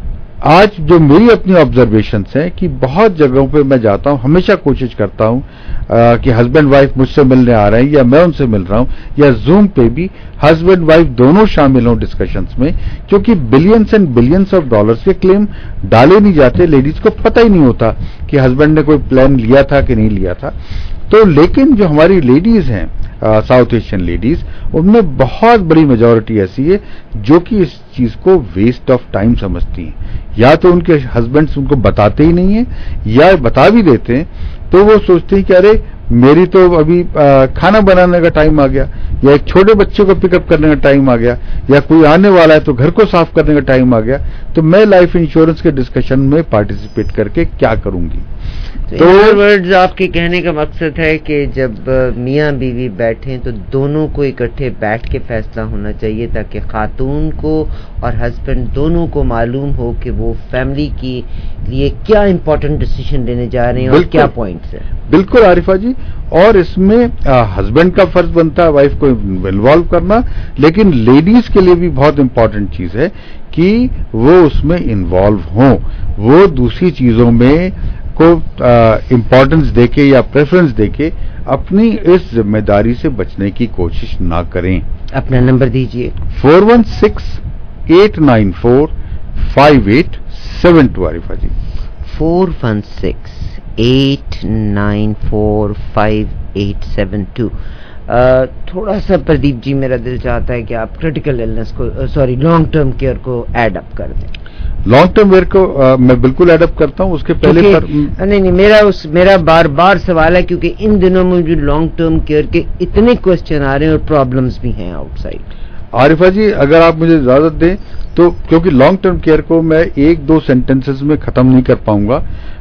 S: आज जो मेरी अपनी ऑब्जर्वेशंस हैं कि बहुत जगहों पे मैं जाता हूं, हमेशा कोशिश करता हूं आ, कि हस्बैंड वाइफ मुझसे मिलने आ रहे हैं या मैं उनसे मिल रहा हूं, या जूम पे भी हस्बैंड वाइफ दोनों शामिल हों डिस्कशंस में, क्योंकि billions and billions of dollars के क्लेम डाले नहीं जाते, लेडीज को पता ही नहीं होता कि हस्बैंड ने कोई प्लान लिया था कि नहीं लिया था। तो लेकिन जो हमारी लेडीज हैं साउथ एशियन लेडीज, उनमें बहुत बड़ी मेजॉरिटी ऐसी है जो कि इस चीज को वेस्ट ऑफ टाइम समझती हैं, या तो उनके हस्बैंड्स उनको बताते ही नहीं है, या बता भी देते हैं तो वो सोचते हैं कि अरे मेरी तो अभी आ, खाना बनाने का टाइम आ गया, या एक छोटे बच्चे को पिकअप करने का टाइम आ गया, या कोई आने वाला है तो घर को साफ करने का टाइम आ गया, तो मैं लाइफ इंश्योरेंस के डिस्कशन में पार्टिसिपेट करके क्या करूंगी।
L: तो वर्ड्स आपके कहने का मकसद है कि जब मियाँ बीवी बैठें तो दोनों को इकट्ठे बैठ के फैसला होना चाहिए, ताकि खातून को और हस्बैंड दोनों को मालूम हो कि वो फैमिली के लिए क्या इंपॉर्टेंट डिसीजन लेने जा रहे हैं और क्या पॉइंट्स हैं।
S: बिल्कुल आरिफा जी, और इसमें हस्बैंड का फर्ज बनता है वाइफ को इन्वॉल्व करना, लेकिन लेडीज के लिए भी बहुत इंपॉर्टेंट चीज है कि वो उसमें इन्वॉल्व हों, वो दूसरी चीजों में को इम्पोर्टेंस देके या प्रेफरेंस देके अपनी इस जिम्मेदारी से बचने की कोशिश ना करें।
L: अपना नंबर दीजिए।
S: Four one six eight nine four five eight seven two Arifa ji.
L: Four one six eight nine four five eight seven two. थोड़ा सा प्रदीप जी मेरा दिल चाहता है कि आप क्रिटिकल इलनेस को, सॉरी लॉन्ग टर्म केयर को एड अप कर दें।
S: लॉन्ग टर्म केयर को आ, मैं बिल्कुल एडप्ट करता हूं। उसके पहले पर
L: नहीं नहीं मेरा उस मेरा बार बार सवाल है, क्योंकि इन दिनों में जो लॉन्ग टर्म केयर के इतने क्वेश्चन आ रहे हैं और प्रॉब्लम्स भी हैं आउटसाइड।
S: आरिफा जी अगर आप मुझे इजाजत दें तो, क्योंकि लॉन्ग टर्म केयर को मैं एक दो सेंटेंसेस में खत्म नहीं कर पाऊंगा,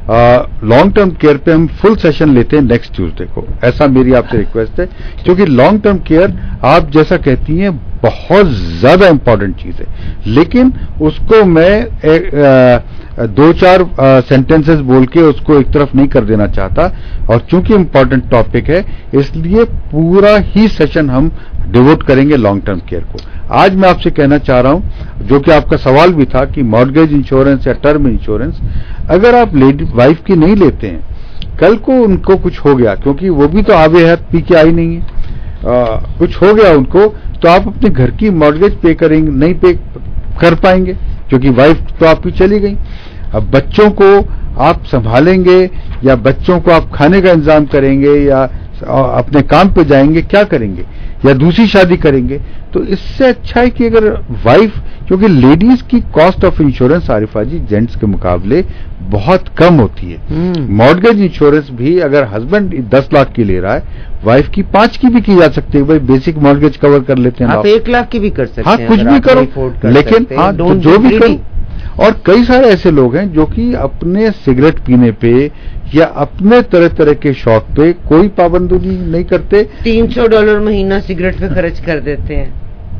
S: लॉन्ग टर्म केयर पे हम फुल सेशन लेते हैं नेक्स्ट ट्यूसडे को, ऐसा मेरी आपसे रिक्वेस्ट है, क्योंकि लॉन्ग टर्म केयर आप जैसा कहती हैं बहुत ज्यादा इंपॉर्टेंट चीज है, लेकिन उसको मैं एक, आ, दो चार सेंटेंसेस बोल के उसको एक तरफ नहीं कर देना चाहता, और चूंकि इंपॉर्टेंट टॉपिक है इसलिए पूरा ही सेशन हम डिवोट करेंगे लॉन्ग टर्म केयर को। आज मैं आपसे कहना चाह रहा हूं, जो कि आपका सवाल भी था कि मॉर्गेज इंश्योरेंस या टर्म इंश्योरेंस अगर आप लेडी वाइफ की नहीं लेते हैं, कल को उनको कुछ हो गया, क्योंकि वो भी तो आवे हथ पी के आई नहीं है, आ, कुछ हो गया उनको, तो आप अपने घर की मॉर्गेज पे करेंगे नहीं पे कर पाएंगे, क्योंकि वाइफ तो आपकी चली गई। अब बच्चों को आप संभालेंगे या बच्चों को आप खाने का इंतजाम करेंगे या अपने काम पे जाएंगे, क्या करेंगे, या दूसरी शादी करेंगे। तो इससे अच्छा है कि अगर वाइफ, क्योंकि लेडीज की cost of insurance Arifa ji gents के मुकाबले बहुत कम होती है। मॉर्गेज इंश्योरेंस भी अगर हस्बैंड दस लाख की ले रहा है, वाइफ की पांच की भी की जा सकती है। भाई बेसिक मॉर्गेज कवर कर लेते हैं,
L: आप एक लाख की भी कर सकते
S: हैं, हाँ कुछ भी करो, लेकिन हाँ जो भी करो। और कई सारे ऐसे लोग हैं जो कि अपने सिगरेट पीने पे या अपने तरह तरह के शौक पे कोई पाबंदी नहीं करते,
L: तीन सौ डॉलर महीना सिगरेट पे खर्च कर देते हैं।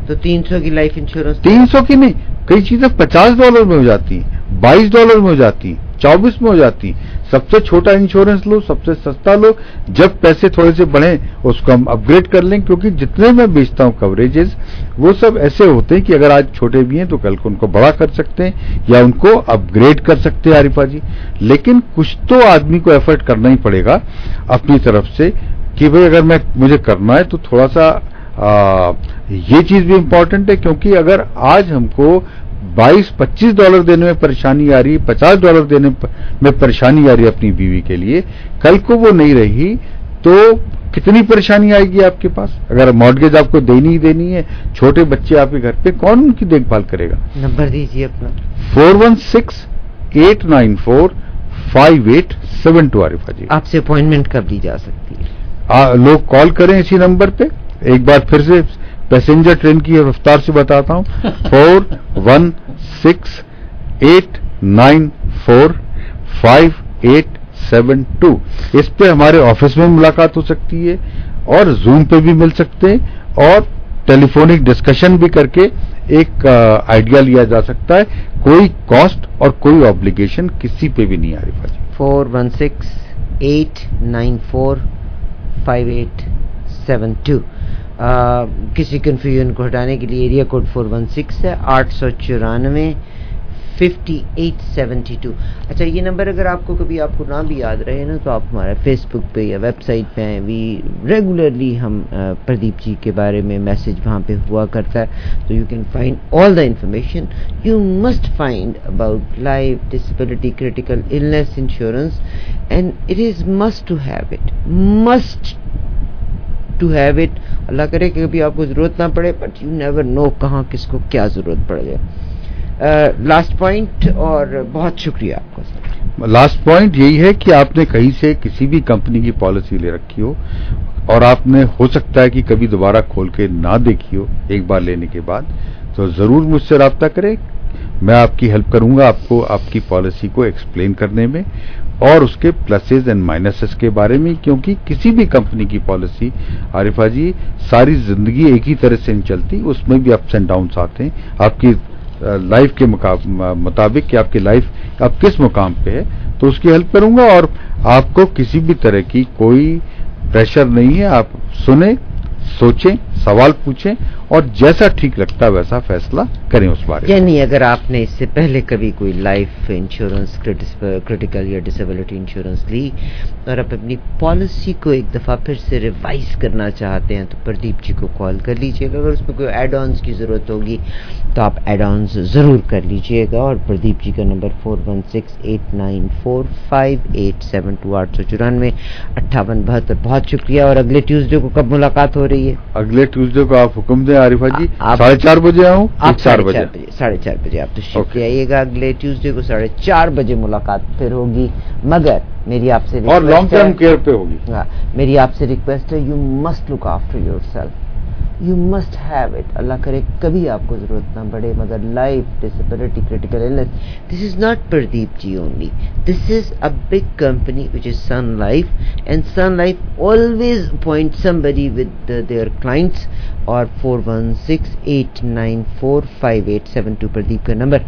L: تو تین سو کی لائف انشورنس
S: تین سو کی نہیں, کئی چیزیں پچاس ڈالر میں ہو جاتی ہیں, بائیس ڈالر میں ہو جاتی ہیں, چوبیس میں ہو جاتی ہیں. سب سے چھوٹا انشورنس لو, سب سے سستا لو, جب پیسے تھوڑے سے بڑھیں اس کو ہم اپ گریڈ کر لیں, کیونکہ جتنے میں بیچتا ہوں کوریجز وہ سب ایسے ہوتے ہیں کہ اگر آج چھوٹے بھی ہیں تو کل کو ان کو بڑا کر سکتے ہیں یا ان کو اپ گریڈ کر سکتے ہیں عارفہ جی. لیکن کچھ تو آدمی کو ایفرٹ کرنا ہی پڑے گا اپنی طرف سے کہ بھئی اگر میں مجھے کرنا ہے تو تھوڑا سا آ, یہ چیز بھی امپورٹنٹ ہے, کیونکہ اگر آج ہم کو بائیس پچیس ڈالر دینے میں پریشانی آ رہی ہے, پچاس ڈالر دینے میں پریشانی آ رہی ہے اپنی بیوی کے لیے, کل کو وہ نہیں رہی تو کتنی پریشانی آئے گی آپ کے پاس. اگر مارگیج آپ کو دینی ہی دینی ہے, چھوٹے بچے آپ کے گھر پہ, کون ان کی دیکھ بھال کرے گا؟
L: نمبر دیجیے اپنا.
S: Four one six eight nine four five eight seven two. Arifa ji
L: آپ سے اپوائنٹمنٹ کب لی جا سکتی ہے؟
S: آ, لوگ کال کریں اسی نمبر پہ. ایک بار پھر سے پیسنجر ٹرین کی رفتار سے بتاتا ہوں, four one six eight nine four five eight seven two. اس پہ ہمارے آفس میں ملاقات ہو سکتی ہے اور زوم پہ بھی مل سکتے ہیں اور ٹیلی فونک ڈسکشن بھی کر کے ایک آئیڈیا لیا جا سکتا ہے. کوئی کاسٹ اور کوئی آبلیگیشن کسی پہ بھی نہیں آ رہی.
L: Four one six eight nine four five eight seven two. کسی کنفیوژن کو ہٹانے کے لیے area code four one six ہے, آٹھ سو چورانوے ففٹی ایٹ سیونٹی ٹو. اچھا یہ نمبر اگر آپ کو کبھی آپ کو نہ بھی یاد رہے نا تو آپ ہمارے فیس بک پہ یا ویب سائٹ پہ ہیں, وی ریگولرلی ہم پردیپ جی کے بارے میں میسج وہاں پہ ہوا کرتا ہے, تو you can find all the information you must find about life disability critical illness insurance, and it is must to have it, must to have it. اللہ کرے کہ کبھی آپ کو ضرورت نہ پڑے, بٹ یو نیور نو کہاں کس کو کیا ضرورت پڑ جائے. لاسٹ uh, پوائنٹ, اور بہت شکریہ آپ کا سر.
S: لاسٹ پوائنٹ یہی ہے کہ آپ نے کہیں سے کسی بھی کمپنی کی پالیسی لے رکھی ہو اور آپ نے ہو سکتا ہے کہ کبھی دوبارہ کھول کے نہ دیکھی ہو ایک بار لینے کے بعد, تو ضرور مجھ سے رابطہ کریں. میں آپ کی ہیلپ کروں گا آپ کو آپ کی پالیسی کو ایکسپلین کرنے میں اور اس کے پلسز اینڈ مائنسز کے بارے میں, کیونکہ کسی بھی کمپنی کی پالیسی عارفہ جی ساری زندگی ایک ہی طرح سے نہیں چلتی, اس میں بھی اپس اینڈ ڈاؤنس آتے ہیں آپ کی لائف کے مطابق کہ آپ کی لائف آپ کس مقام پہ ہے. تو اس کی ہیلپ کروں گا اور آپ کو کسی بھی طرح کی کوئی پریشر نہیں ہے. آپ سنیں, سوچیں, سوال پوچھیں اور جیسا ٹھیک لگتا ہے ویسا فیصلہ کریں اس بارے میں.
L: یعنی اگر آپ نے اس سے پہلے کبھی کوئی لائف انشورنس کریٹیکل یا ڈسیبلٹی انشورنس لی اور آپ اپنی پالیسی کو ایک دفعہ پھر سے ریوائز کرنا چاہتے ہیں تو پردیپ جی کو کال کر لیجیے گا. اگر اس میں کوئی ایڈ آنس کی ضرورت ہوگی تو آپ ایڈ آنس ضرور کر لیجیے گا. اور پردیپ جی کا number four one six eight nine four five eight seven two, آٹھ سو چورانوے اٹھاون بہتر. بہت شکریہ. اور اگلے ٹیوزڈے کو کب ملاقات ہو رہی ہے؟
S: اگلے ٹیوزڈے کو آپ حکم دیں عارفہ جی, ساڑھے چار بجے آؤں.
L: آپ چار بجے ساڑھے چار بجے آپ تشریف لے آئیے گا. اگلے ٹیوزڈے کو ساڑھے چار بجے ملاقات پھر ہوگی, مگر میری آپ سے
S: اور لانگ ٹرم کیئر پہ ہوگی.
L: ہاں میری آپ سے ریکویسٹ ہے, you must look after yourself, you must have it. اللہ کرے کبھی آپ کو ضرورت نہ پڑے, مگر life disability critical illness, this is not Pradeep ji only, this is a big company which is Sun Life, and Sun Life always appoint somebody with their clients. اور four one six eight nine four five eight seven two Pradeep کا number.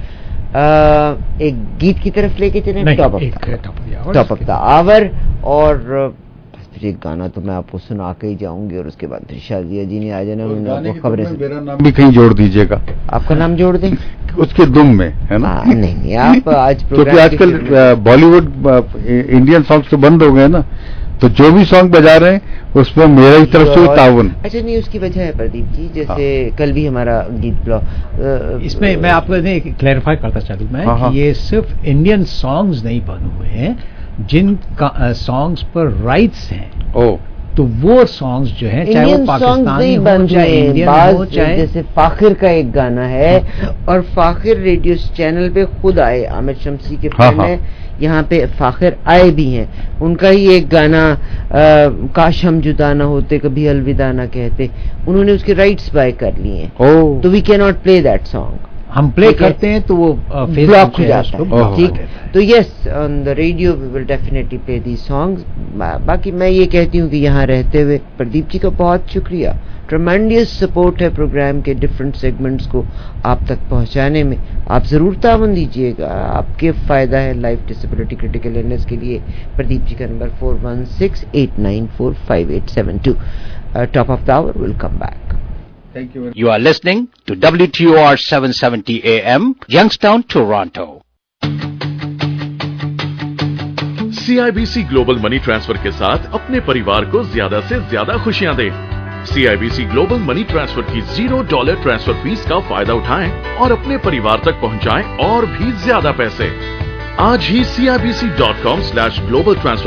L: ایک گیت کی طرف لے کے چلیں, top up دا آور, اور ایک گانا تو میں آپ کو سنا کے ہی جاؤں گی اور اس کے بعد پھر شازیہ جی نے آ جانا. خبریں
S: میرا نام بھی کہیں جوڑ دیجیے گا.
L: آپ کا نام جوڑ دیں
S: اس کے دم میں, ہے نا؟
L: نہیں نہیں, آپ آج
S: کیونکہ آج کل بالی ووڈ انڈین سانگس تو بند ہو گئے نا, تو جو بھی سانگ بجا رہے ہیں اس میں میرا ہی طرف سے تعاون.
L: اچھا نہیں, اس کی وجہ ہے پردیپ جی, جیسے کل بھی ہمارا گیت بلاک,
M: اس میں میں آپ کو کلیریفائی کرتا چلوں میں کہ یہ صرف انڈین سانگز نہیں بنے ہوئے ہیں, جن سانگز پر رائٹس ہیں
S: او
M: تو وہ سانگز جو ہیں چاہے وہ پاکستانی ہو چاہے انڈین ہو, چاہے
L: جیسے فاخر کا ایک گانا ہے, اور فاخر ریڈیو چینل پہ خود آئے, عامر شمسی کے فرینڈ ہیں, یہاں پہ فاخر آئے بھی ہیں, ان کا ہی ایک گانا کاش ہم جدا نہ ہوتے کبھی الوداع نہ کہتے, انہوں نے اس کے رائٹس بائی کر لیے ہیں, تو وی کی ناٹ پلے دیٹ سانگ.
M: हम प्ले करते हैं तो वो
L: ब्लॉक हो जाता है, ठीक। तो yes, on the radio we will definitely play the songs. बाकी मैं ये कहती हूँ कि यहाँ रहते हुए प्रदीप जी का बहुत शुक्रिया, ट्रेमेंडियस सपोर्ट है प्रोग्राम के डिफरेंट सेगमेंट्स को आप तक पहुंचाने में। आप जरूर तावन दीजिएगा, आपके फायदा है लाइफ डिसेबिलिटी क्रिटिकल इलनेस के लिए। प्रदीप जी का number four one six eight nine four five eight seven two. Top of the hour will come back.
J: Thank you. You are listening to W T O R seven seventy A M, Youngstown, Toronto.
T: C I B C global money transfer के साथ अपने परिवार को ज्यादा से ज्यादा खुशियां दें। C I B C global money transfer की जीरो डॉलर ट्रांसफर फीस का फायदा उठाएं और अपने परिवार तक पहुंचाएं और भी ज्यादा पैसे। आज ही C I B C dot com slash global transfer